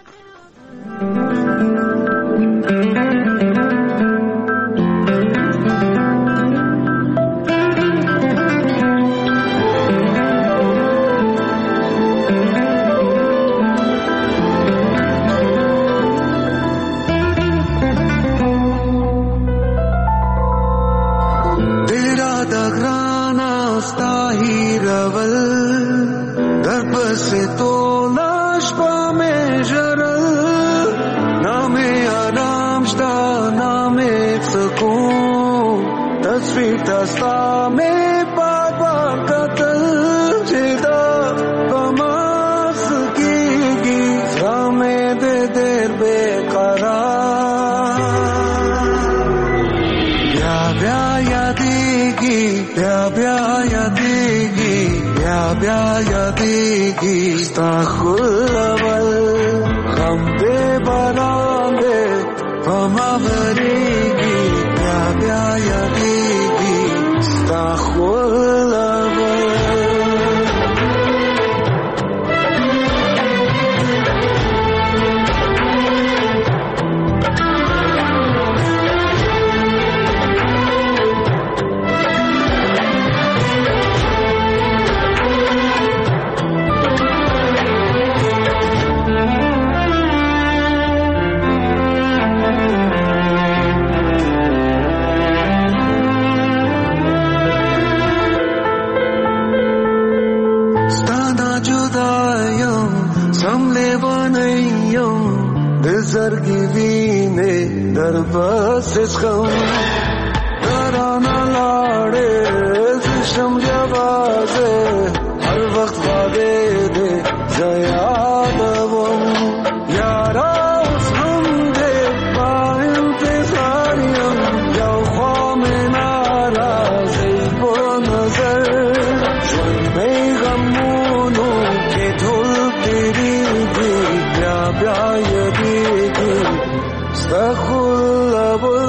Speaker 14: سملې بنایو د زړګي وینې در پس څخم درانه لاړې زشم جوازه هر وخت باندې دې زیادوم یارا اوس هم دې پایم په ساریم یو خوا مې ناراضي په نظر ژوند مې غمونو کې ټول تیریږي بیا بیا یادېږي ستا خلبل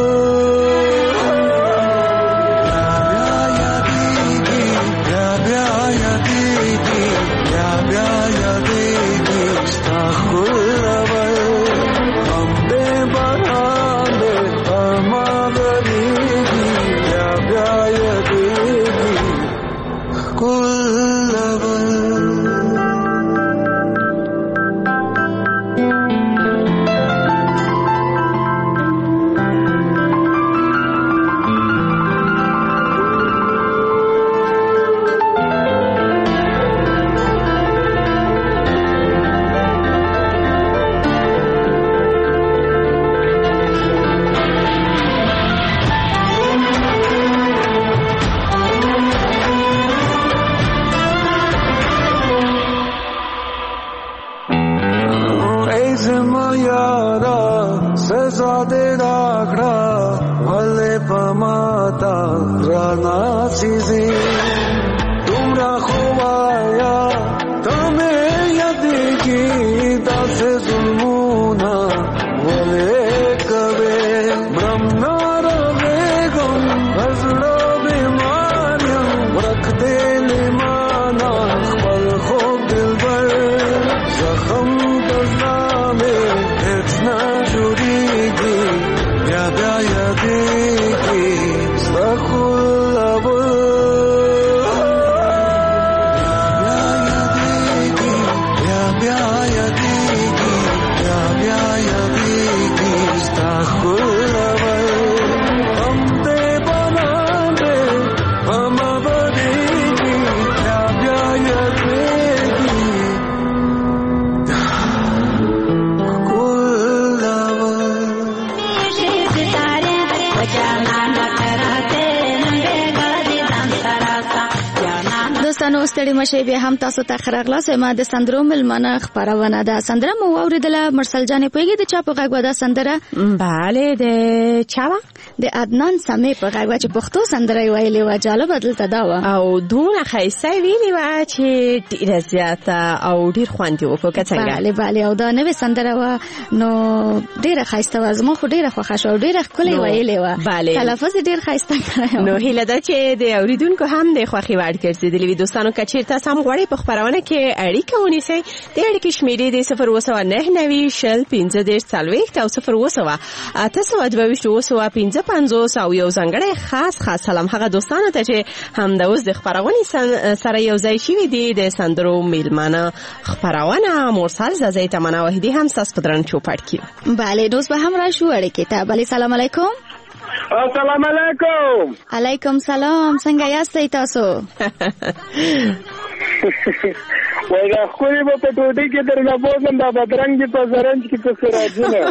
Speaker 12: ستړي مشه بیا هم تاسو ته خراغلاس ما د سندرو ملمنه خبرونه ده. سندره مو اوریدله مرسل جان پیګه د چا په غږ ودا سندره؟
Speaker 11: bale د چا
Speaker 12: د عدنان سمې په غږ چې پښتو سندره ویلې و. جالب بدلته دا و
Speaker 11: او دونه خیسه ویلې و چې ډیره زیاته او ډیر خوندې و په کڅنګ.
Speaker 12: bale او دا نوې سندره و نو ډیره خیسته و. زما خو ډیره خوښه شو. ډیره ښکلې ویلې و. تلفظ ډیر خیسته کړی.
Speaker 11: نو هیله ده چې د اوریدونکو هم د خوښي وړ ګرځېدلې وي. دوستانو کچیر تاسو هم غواړئ په خبرونه کې اړیکه ونیسئ. د اړیکې شمیرې د 029901540 او 0282255 او یو ځانګړی خاص سلام هغه دوستانو ته چې هم د اوس د خبرونې سره یو ځای شوي دي. د سندرو میلمانه خبرونه مرسل زازی تمنا وحیدی هم ستاسو په درن چوپړ کې.
Speaker 12: bale دوست به هم راشو اړیکې ته. bale سلام علیکم.
Speaker 13: السلام علیکم.
Speaker 12: علیکم سلام. څنګه یاستئ تاسو؟
Speaker 13: وایي خو به په ټوټي کې درنه بوزم دا بدرنګ په زرنج کې په سراجونه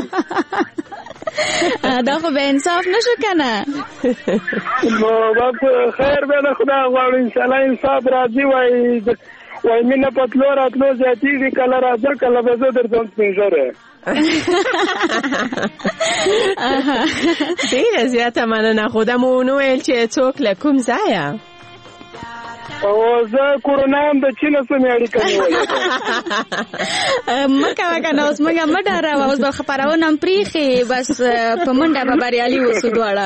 Speaker 12: دا خو به انصاف نشو کنه.
Speaker 13: نو بس خیر به خدا غواړم ان شاء الله انصاف راځي. وای مینه په تلو راتلو زیاتېږي کله راځه کله به زه درځم سپینږیری.
Speaker 11: ډیره زیاته مننه. خودم ونه ویل چې څوک له کوم ځایه؟
Speaker 13: او زه کورونا هم د چین سمې اړیکه نیولې
Speaker 12: مکه وکنه. اوس موږ مډاره اوس به خبرونه هم پریخي بس په منډه به بریالي وسو دواړه.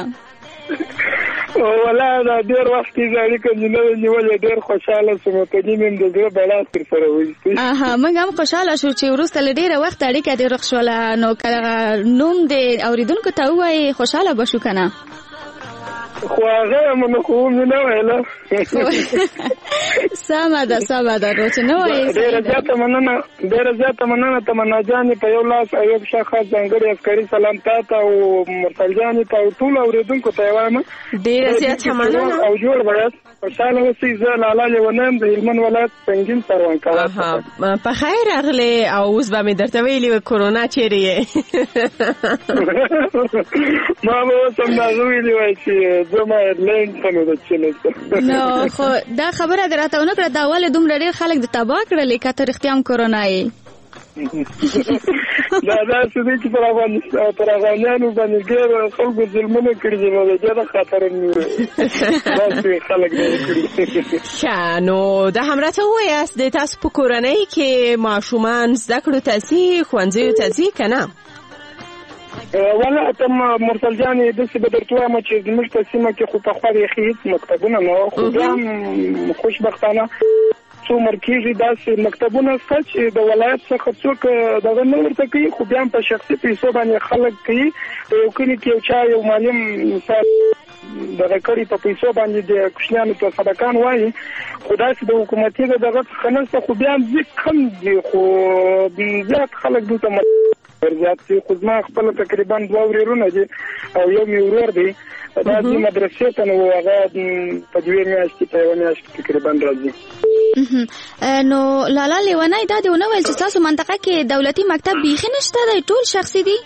Speaker 13: ولا دا ډیر وخت کې اړیکه نیولې ډیر خوشاله سم په دې من د زړه بلا سر سره وځي.
Speaker 12: موږ هم خوشاله شو چې ورسته ډیره وخت اړیکه دې رخصوله. نو کله نوم دې اوریدونکو ته وایي خوشاله بشو کنه.
Speaker 13: خو هغه مونږ کوم نه ویله.
Speaker 12: سمه ده نو چې نو وایي.
Speaker 13: ډیره زیاته مننه تمنا جان په یو لاس ایوب شاه خاص ځانګړي عسکري سلام تاسو او مرسل جان ته ټول اوریدونکو ته وایم
Speaker 11: ډیره زیاته مننه
Speaker 13: او جوړ بړاس خوشاله اوسئ. زه لالا لیونیم د هلمند ولایت سنګین سروان کلا.
Speaker 11: په خیر راغلی. او اوس به مې درته ویلي وه کرونا چیرې یې؟
Speaker 13: ما به اوس هم دغه ویلي وای چې زما ایرلاین ته مې د چینې.
Speaker 12: نو خو دا خبره دې راته ونه کړه، دا ولې دومره ډېر خلک د تباه کړلې که ته رښتیا هم کرونا یې؟
Speaker 13: دا داسې دی چې پر افغانیانو باندې ډېر خلکو ظلمونه کړي دي، نو د دې د خاطر داسې خلک دی کړي.
Speaker 11: ښه، نو دا هم راته ووایاست د تاسو په کورنۍ کې ماشومان زده کړو ته ځي، ښوونځیو ته ځي که نه؟
Speaker 13: ولا ته مرسل جانې داسې به درته وایم چې زموږ په سیمه کې خو پخوا بیخي هېڅ مکتبونه نه وو، خو بیا هم خوشبختانه څو مرکزي داسې مکتبونه شته چې د ولایت څخه څوک دغه نه ورته کوي، خو بیا هم په شخصي پیسو باندې خلک کوي. په یو کلي کې یو چا یو معلم مثال دغه کړي په پیسو باندې د کوچنیانو ته صدقان وایي، خو داسې د حکومتي دغه څخه نشته. خو بیا هم کم دي، خو زیات خلک دلته زیات دي. خو زما خپله تقریبا 2 ورېرونه دي او یو مې ورور دی. دا د مدرسې ته نو هغه په 2 میاشتې په 1 میاشت تقریبا راځي.
Speaker 12: نو لالا لیونی دا دې ونه ویل چې تاسو منطقه کې دولتي مکتب بیخي نشته دی، ټول شخصي دي؟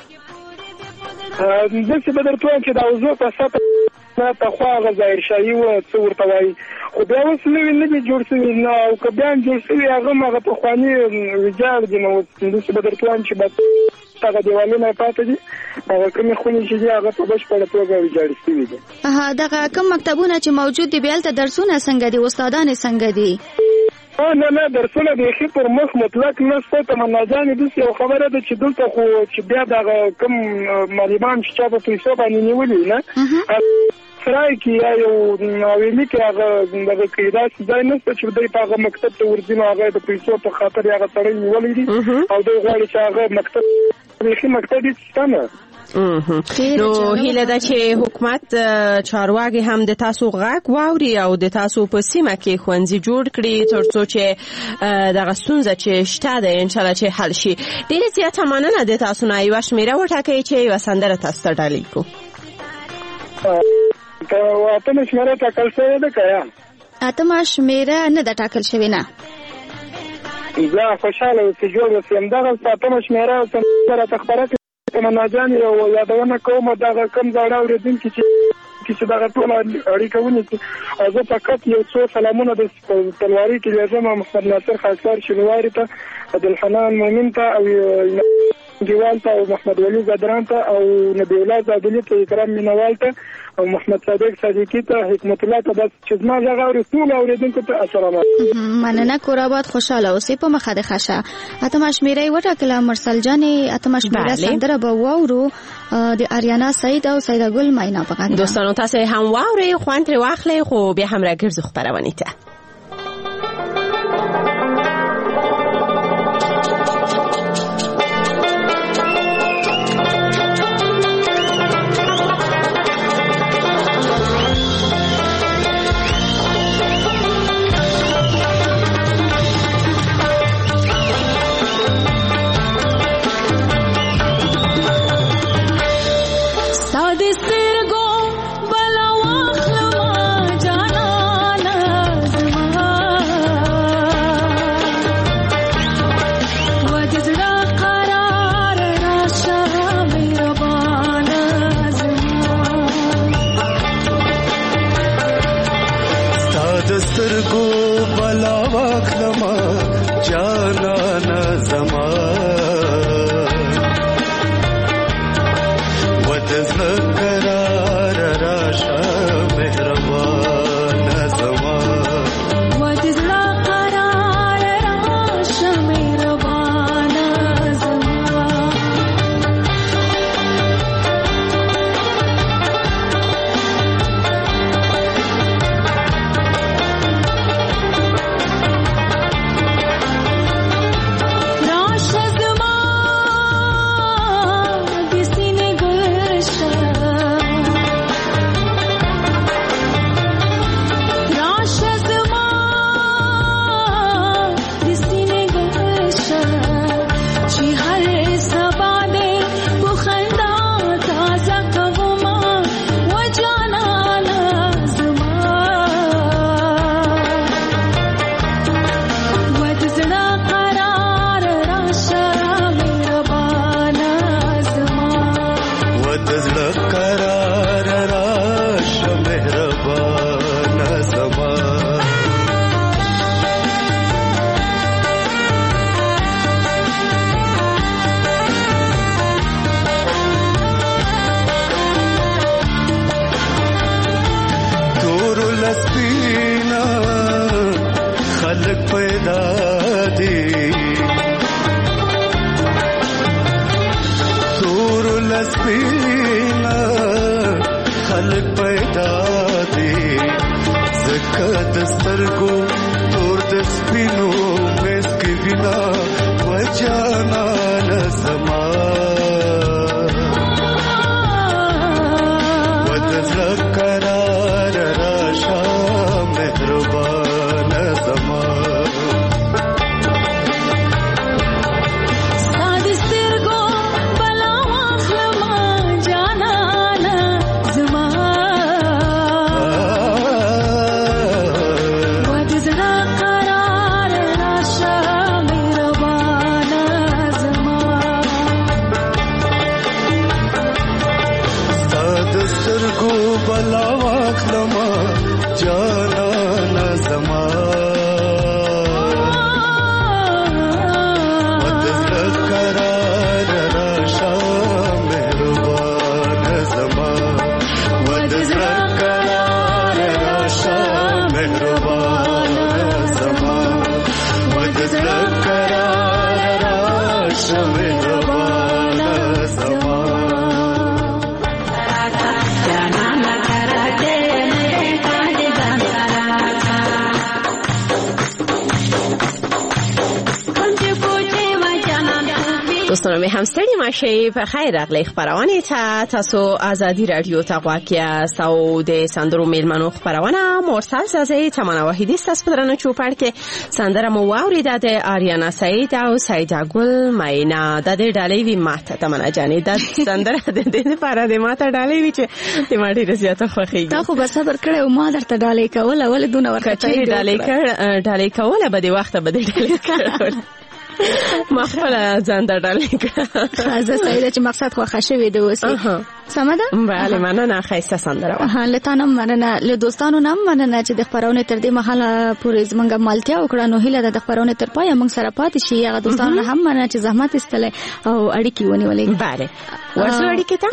Speaker 13: داسې به درته وایم چې د اوضاع په سطحه پخوا هغه ظاهرشاهي وه څه ورته وایي، خو بیا اوس نوي نه دي جوړ شوي، او که بیا هم جوړ شوي هغه هم هغه پخواني ویجاړ دي. نو داسې به درته وایم چې بس هغه دیوالونه پاتې دي، هغه کومې خونې چې دي هغه په بشپړه توګه ویجاړې شوي دي.
Speaker 12: دغه کوم مکتبونه چې موجود دي بیا هلته درسونه څنګه دي، استادان یې څنګه دي؟
Speaker 13: نه درسونه بیخي پر مخ مطلق نشته. تمنا جانې داسې یو خبره ده چې دلته خو چې بیا دغه کوم معلمان چې چا په پیسو باندې نیولي نه سرای کې یا یو ناویلي کې هغه دغه کې داسې ځای نشته چې دوی په هغه مکتب ته ورځي، نو هغه د پیسو په خاطر هغه سړی نیولی دي او دوی غواړي چې هغه مکتب بیخي مکتب هېڅ شته نه.
Speaker 11: نو هیله ده چې حکومت چارواکي هم د تاسو غږ واوري او د تاسو په سیمه کې ښوونځي جوړ کړي ترڅو چې دغه ستونزه چې شته ده ان شاء الله چې حل شي. ډېره زیاته مننه د تاسو نه. یوه شمیره وټاکئ چې یوه سندره تاسو ته ډالۍ کړو.
Speaker 13: اتمه شمیره ټاکل شوې ده که یا؟
Speaker 12: اتمه شمیره نه ده ټاکل شوې، نه.
Speaker 13: زه خوشحاله اوسې جوړ اوسم. دغه اتمه شمیره راته خپره کړي. تمنا جان یو یادونه کوم دغه کم زاړه اورېدونکي چې دغه ټول اړیکه ونیسي. زه فقط یو څو سلامونه د تلواري کې لازم محمد ناصر خاصار شنواري ته، عبدالحنان مومن ته او دیوال ته او محمد ولی زادران ته او نبی الله زادلی ته، اکرام مینوال ته او محمد صادق صادقی ته، حکمت الله ته، بس چې زما غږ اوري ټول اوریدونکو ته السلام علیکم.
Speaker 12: مننه. کور آباد خوشاله اوسئ. په مخه د خشه اتمه شمیره یې وټاکله مرسل جانې. اتمه شمیره سندره به واورو د آریانا سعید او سیده ګل مینا په غږ.
Speaker 11: دوستانو تاسو هم واورئ، خوند ترې واخلئ، خو بیا هم راګرځو خپرونې ته.
Speaker 14: This is go balawa khama jana na سترګو تور د سپینو مسکی وینا وجانا لزما ودزړه قرار راشه مهربان زما
Speaker 11: دوستانو می همستری ماشی په خیر راغلی خبرونه تاسو ازادي رادیو ته واقعیا سو د سندرو میلمنو خبرونه مرسل زازی تمنا وحیدی است پدرانو چوپړ کې سندره مو واورید د آریانا سعید او سعیده ګل مینا د دې ډالۍ وی ماته تمنا جانې د سندره د دې لپاره د ماته ډالۍ وی چې د ماډي رضایت خوخیږي
Speaker 12: تا خو به صبر کړې او ما درته ډالۍ کول اول دونه ورکړې
Speaker 11: ډالۍ کول به د وخت به د ډالۍ کول ما خپل ځان د ډالۍ
Speaker 12: خازه سعیده چې مقصد خو خښوي دی اوس سمده
Speaker 11: بله مننه خیسته سندره
Speaker 12: لته مننه له دوستانو نام مننه چې د خبرونه تر دې مهاله پورې زمونږ مالتیا وکړه نو هیله د خبرونه تر پای موږ سره پاتې شي هغه دوستانو هم مننه چې زحمت استله او اړیکې ونیولې
Speaker 11: بله ورسو اړیکې ته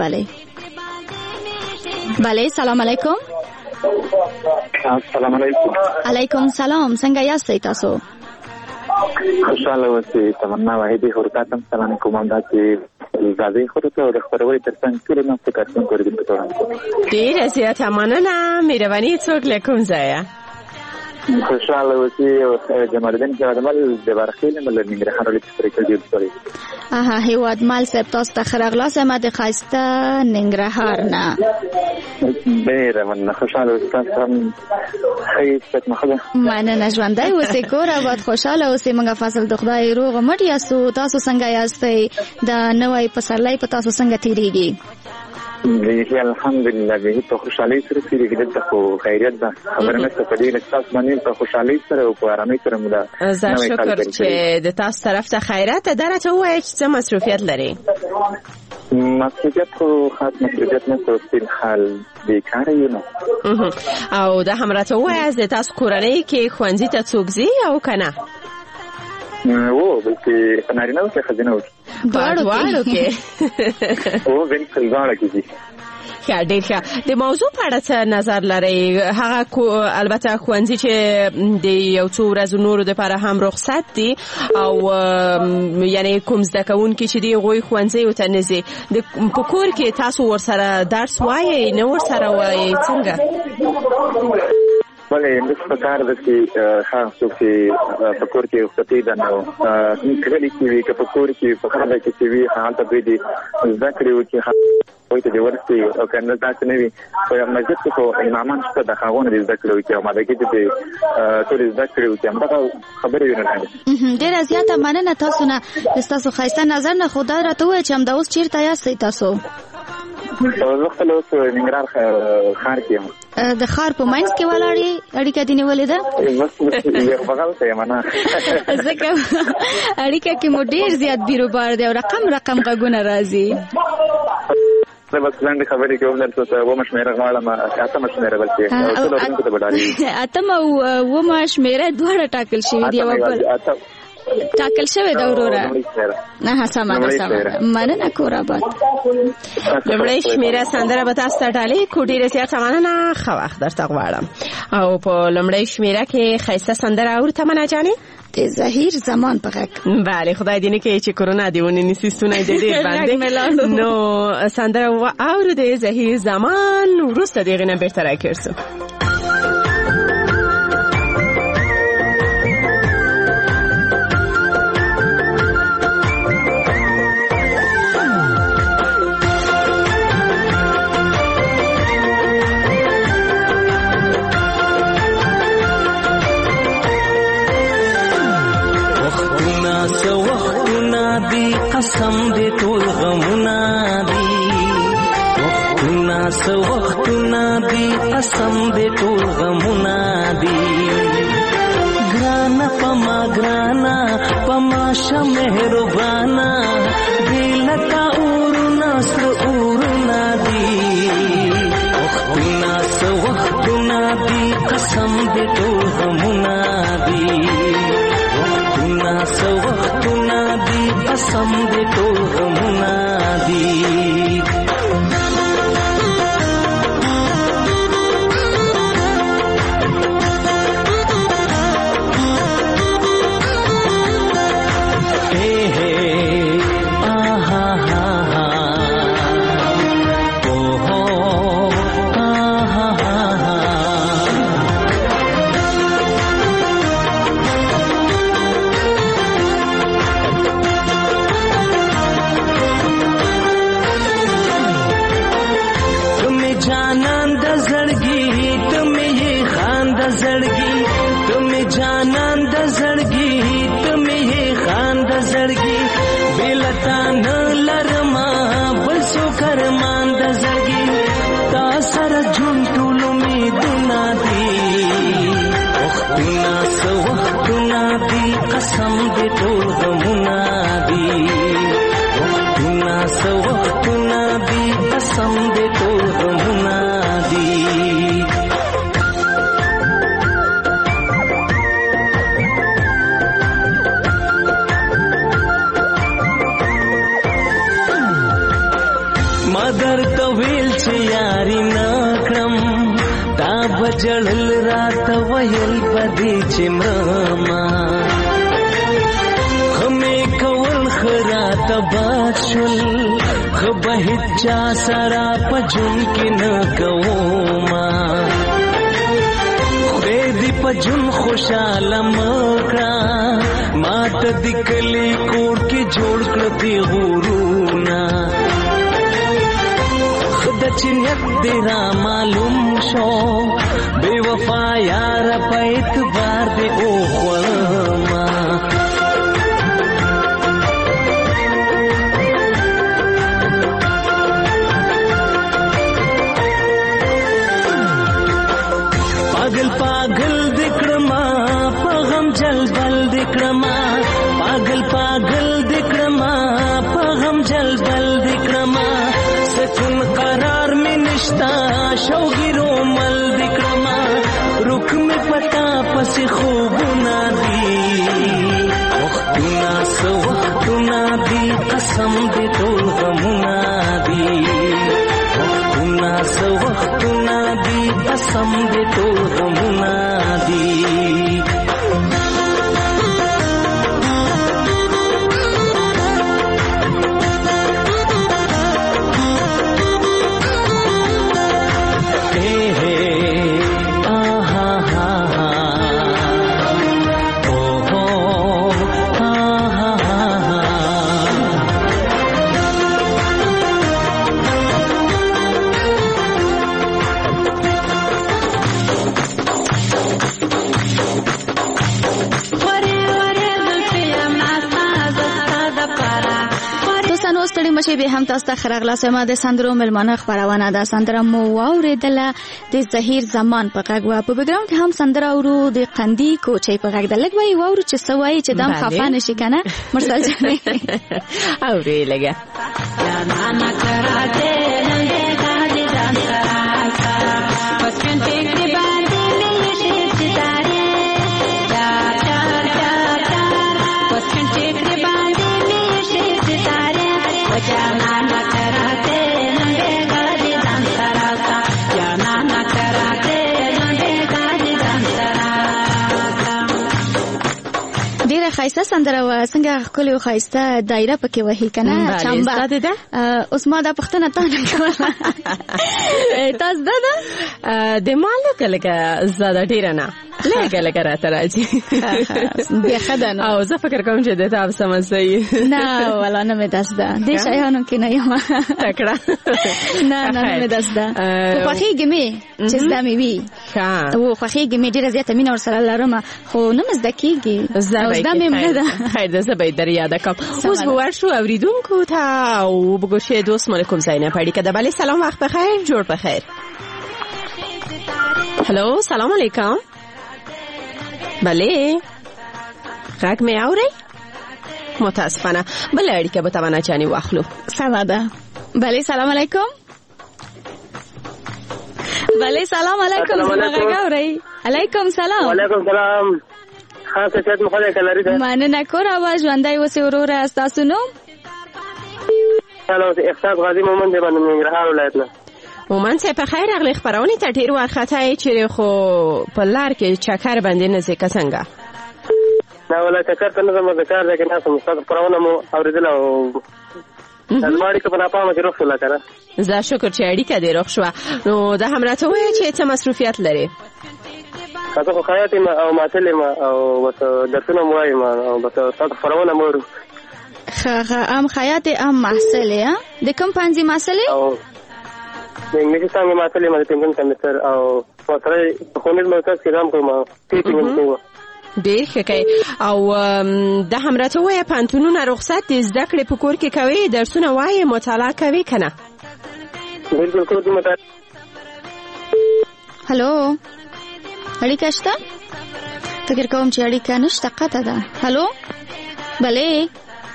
Speaker 12: بله سلام علیکم
Speaker 13: السلام علیکم
Speaker 12: علیکم سلام څنګه یاست تاسو
Speaker 13: خوشاله اوسئ تمنا وحیدی خورتاتم سلام کوم دا چې زادي خورته او د خبروي ترڅنګ ټول نو څه کارتون کوي د ټولنې
Speaker 11: ډیر زیاته مننه مهرباني څوک لیکم ځای
Speaker 13: خوشاله اوسئ او جمال الدین جوادمل د برخیل مل ننګرهار ولې پریکړه جوړ کړی
Speaker 12: هیواد مال صاحب تاسو ته خرغلاس احمد خاسته ننګرهار نه
Speaker 13: ډیر مننه خوشاله اوسئ تاسو خیسته مخه
Speaker 12: مننه ژوندۍ اوسئ کور آباد خوشاله اوسئ موږ فاصل د خدای روغ مټ یاستو تاسو څنګه یاستئ د نوې پسرلی په تاسو څنګه تیریږي
Speaker 13: به الحمدلله به ته خوشالي سره تیریږي د خو خیریت ده خبرونه څه په دې لکه باندې ته خوشالي سره او په آرامۍ سره موږ
Speaker 11: زه شکر چې د تاسو طرف ته خیرات درته وایي چې څه مصروفیت لري
Speaker 13: مصروفیت خو خاص مصروفیت نه په حال بیکاره یم
Speaker 11: او د همراته وایي از تاسو کورنۍ کې خوانځي ته څوک زی او کنه
Speaker 13: او بلکې نارینه او ښځینه
Speaker 11: دواړو کې
Speaker 13: او بلکې دواړو کې دي
Speaker 11: ښه ډېر ښه د موضوع په اړه څه نظر لرئ هغه البته ښوونځي چې د یو څو ورځو نورو دپاره هم رخصت دي او یعنی کوم زده کوونکي چې دي هغوی ښوونځیو ته نه ځي په کور کې تاسو ورسره درس وایئ نه ورسره وایئ څنګه
Speaker 13: بله د پکار د چې خاص څوک چې په کور کې وختي ده نو کله چې وی په کور کې په خاطر کې چې وی حالت به دي زده کړو چې وایي ته ورسي او کنه تاسو نه وي په مسجد کې امامان څه د خاغونه زده کړو چې ما دغه دې ټول زده کړو چې موږ خبرې ونه
Speaker 12: ډېر زیاته مننه تاسو نه تاسو خاصه نظر نه خدای راته وایي چې هم دا اوس چیرته یاستئ تاسو
Speaker 13: زه خپل اوس ننګرهار ښار کې یم
Speaker 12: د ښار په منځ کې ولاړې اړیکه دې نیولې ده
Speaker 13: یو بغل ته یم نه
Speaker 12: ځکه اړیکه کې مو ډېر زیات بیروبار دی او رقم غږونه راځي
Speaker 13: زه بس لاندې خبرې کوم درته و مشمیره غواړم اتمه شمیره بلکې ټول ورته ته بډاري
Speaker 12: اتمه و مشمیره دواړه ټاکل شوی دی او ټاکل شوی دا وروره نه سمه مننه کور آباد
Speaker 11: لومړی شمیره سندره به تاسو ته ډالۍ کو ډېره زیاته مننه ښه وخت درته غواړم او په لومړی شمیره کې ښایسته سندره اورو تمنا جانې
Speaker 12: د زهیر زمان په غږ
Speaker 11: بله خدای دې نه کوي چې کرونا دې ونیسي ستونی دې ډېر باندې نو سندره اورو د زهیر زمان وروسته د هغې نه بېرته راګرځو
Speaker 14: سو وختونه دي قسم دې ټول غمونه دي وختونه سو وختونه دي قسم دې ټول غمونه دي ګرانا پما شه مهربانا دلتا اورنا سر اورنا دي وختونه سو وختونه دي قسم دې ټول غمونه دي وختونه سو وختونه دي قسم دې ټول غمونه دي قسم دې ټول غمونه دي وختونه سو وختونه دي قسم دې ټول غمونه دي مدر ته ویل چې یاري نه کړم دا بجړل رات ویل بدی چې مرما تباشل خبه چا سرا پجن کې نه کوما خدای دې پجن خوشاله مکړه مات دې کلی کوټ کې جوړ کړ دې غورونا خدای چې نیت دې را معلوم شو بے وفا یار په اعتبار دې او خورما पागल दिक्रमा पगम जल बल दिक्रमा पागल दिक्रमा पगम जल बल दिक्रमा सकून करार में निश्ता शौगिरो मल दिक्रमा रुख में पता पसी खूब ना दी वख्तुना सो वख्तुना दी कसम दे तोल गमुना दी वख्तुना सो वख्तुना दी कसम दे तोल गमुना दी
Speaker 12: مشه به هم تاسو ته خرغلا سما د سندرو ملمانه خبرونه ده سندره مو اوریدله د زهیر زمان په غږ په بیکګراوند کې هم سندره اورو د قندی کوچي په غږ د لګ وای اورو چې سوای چې دم خفانه شي کنه مرسل جانې اوري لګا یا نانا کراته نن دې دان سرا پسکن ټیک دی باندې مې شي ستاره دا پسکن ټیک دی باندې مې شي ستاره जाना न कराते नंदे गाजी दांसरा सा जाना न कराते नंदे गाजी दांसरा ډیره خایسته سندره و څنګه خپل یو خایسته دایره پکې وهی کنه چامبا اوس ما دا پښتنه ته نه کوله تاسو دا د مالو کله زړه ډیره نه لکه لکه راته راځي بیا خدانه او زه فکر کوم چې د تاسو سمسي نه ولا نه مې داسدا د شایانو کې نه یم تکړه نه مې داسدا خو خېږي مې چې زدا مې وی او خو خېږي مې ډیره زیاته مين اور سره لرم خو نه مزدکیږي زدا مې مې
Speaker 5: ده
Speaker 11: خیر ده زه به در یاد کوم. اوس به ورشو اوریدونکو ته او بګوشې دوست مال کوم ځای نه پړی کده. بله سلام، وخت بخیر، جوړ بخیر. هلو سلام علیکم. بله غږ مې اورئ؟ متاسفانه بله اړیکه به توانه چانی واخلو.
Speaker 12: سمه ده. بله سلام علیکم. بله سلام علیکم. زما غږ اورئ؟ علیکم سلام.
Speaker 13: وعلیکم سلام. خاص صحت مو خدای کلری ده.
Speaker 12: مننه کور اواز ژوندۍ اوسې وروره. ستاسو نوم؟
Speaker 13: سلام، احساس غازی مومن دی باندې ننګرهار ولایت نه.
Speaker 11: مومن صاحب په خیر راغلی. خبرونه ته ډیر وارخطای چې خو په لار کې چکر باندې نه ځکه څنګه؟
Speaker 13: نه ولا چکر ته نه زما د کار ځکه نه سم ستاسو خبرونه مو اوریدل او زموږ کې په ناپامه کې روښ ولا کنه.
Speaker 11: زه شکر چې اړیکه دې روښ شو. نو دا هم راته وایي چې څه مصروفیت لري؟
Speaker 13: تاسو خو خیاط او ماتل او بس درسونه مو وایم او بس تاسو خبرونه مو
Speaker 12: ام خیاط ام محصل یا د کوم پنځه محصل
Speaker 13: او د انګلیسي څنګه ماتل ما د پنځم سمستر او پاتره په خونې مرکز کې کار کوم. ټیچینګ کوم.
Speaker 11: ډیر ښه کوي. او دا هم راته وایي پانتونونه رخصت دي، زده کړې په کور کې کوي، درسونه وایي، مطالعه کوي که نه؟
Speaker 13: بالکل کور کې مطالعه.
Speaker 12: هلو اړیکه شته؟ فکر کوم چې اړیکه نشته، قطع ده. هلو بله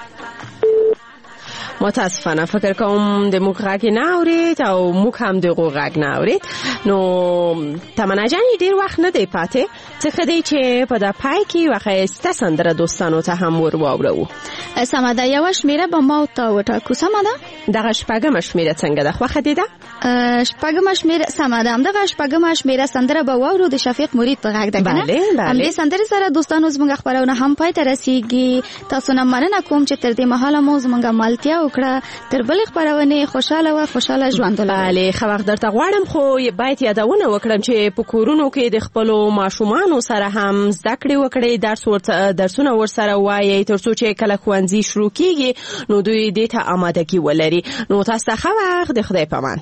Speaker 11: متاسفانه فکر کوم د موږ غږ نه اورید او موږ هم دغه غږ نه اورید. نو تمنا جان ډیر وخت نه دی پاتې، څه دی چې په د پای کې وخایسته سندره دوستانو ته هم ور واورو.
Speaker 12: سمه ده. یو شمیره به ما ته وټاکو. سمه ده.
Speaker 11: دغه شپږمه شمیره څنګه ده؟ خوښه دي ده؟
Speaker 12: شپږمه شمیره سمه ده. دغه شپږمه شمیره سندره به واورو د شفیق مرید په غږ ده کنه.
Speaker 11: بله
Speaker 12: همدې سندره سره دوستانو زموږ خبرونه هم پای ته رسیږي. تاسو نه مننه کوم چې تر دې مهاله مو زموږ مالتیا وکړه. تر بل خبرونه خوشاله ژوند ولرئ.
Speaker 11: بله ښه وخت درته غواړم، خو باید یادونه وکړم چې په کورونو کې د خپلو ماشومانو سره هم زده کړې وکړئ، درسونه ورسره وایي ترڅو چې کله ښوونځي شروع کیږي نو دوی دې ته آمادګي ولري. نو تاسو ته ښه وخت. د خدای پامان.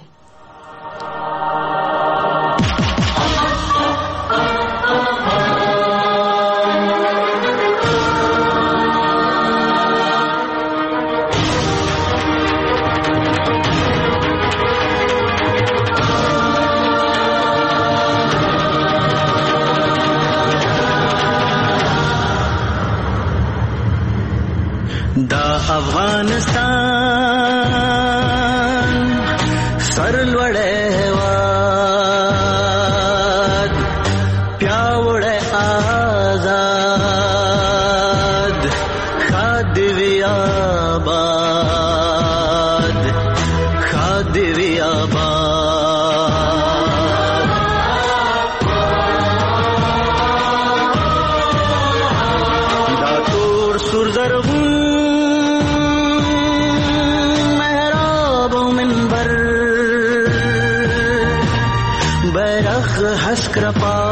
Speaker 14: دا افغانستان سرلوړی هېواد پیاوړی آزاد ښاد دې وي آباد ښاد دې وي آباد. دا تور سور زرغون हस्कर पा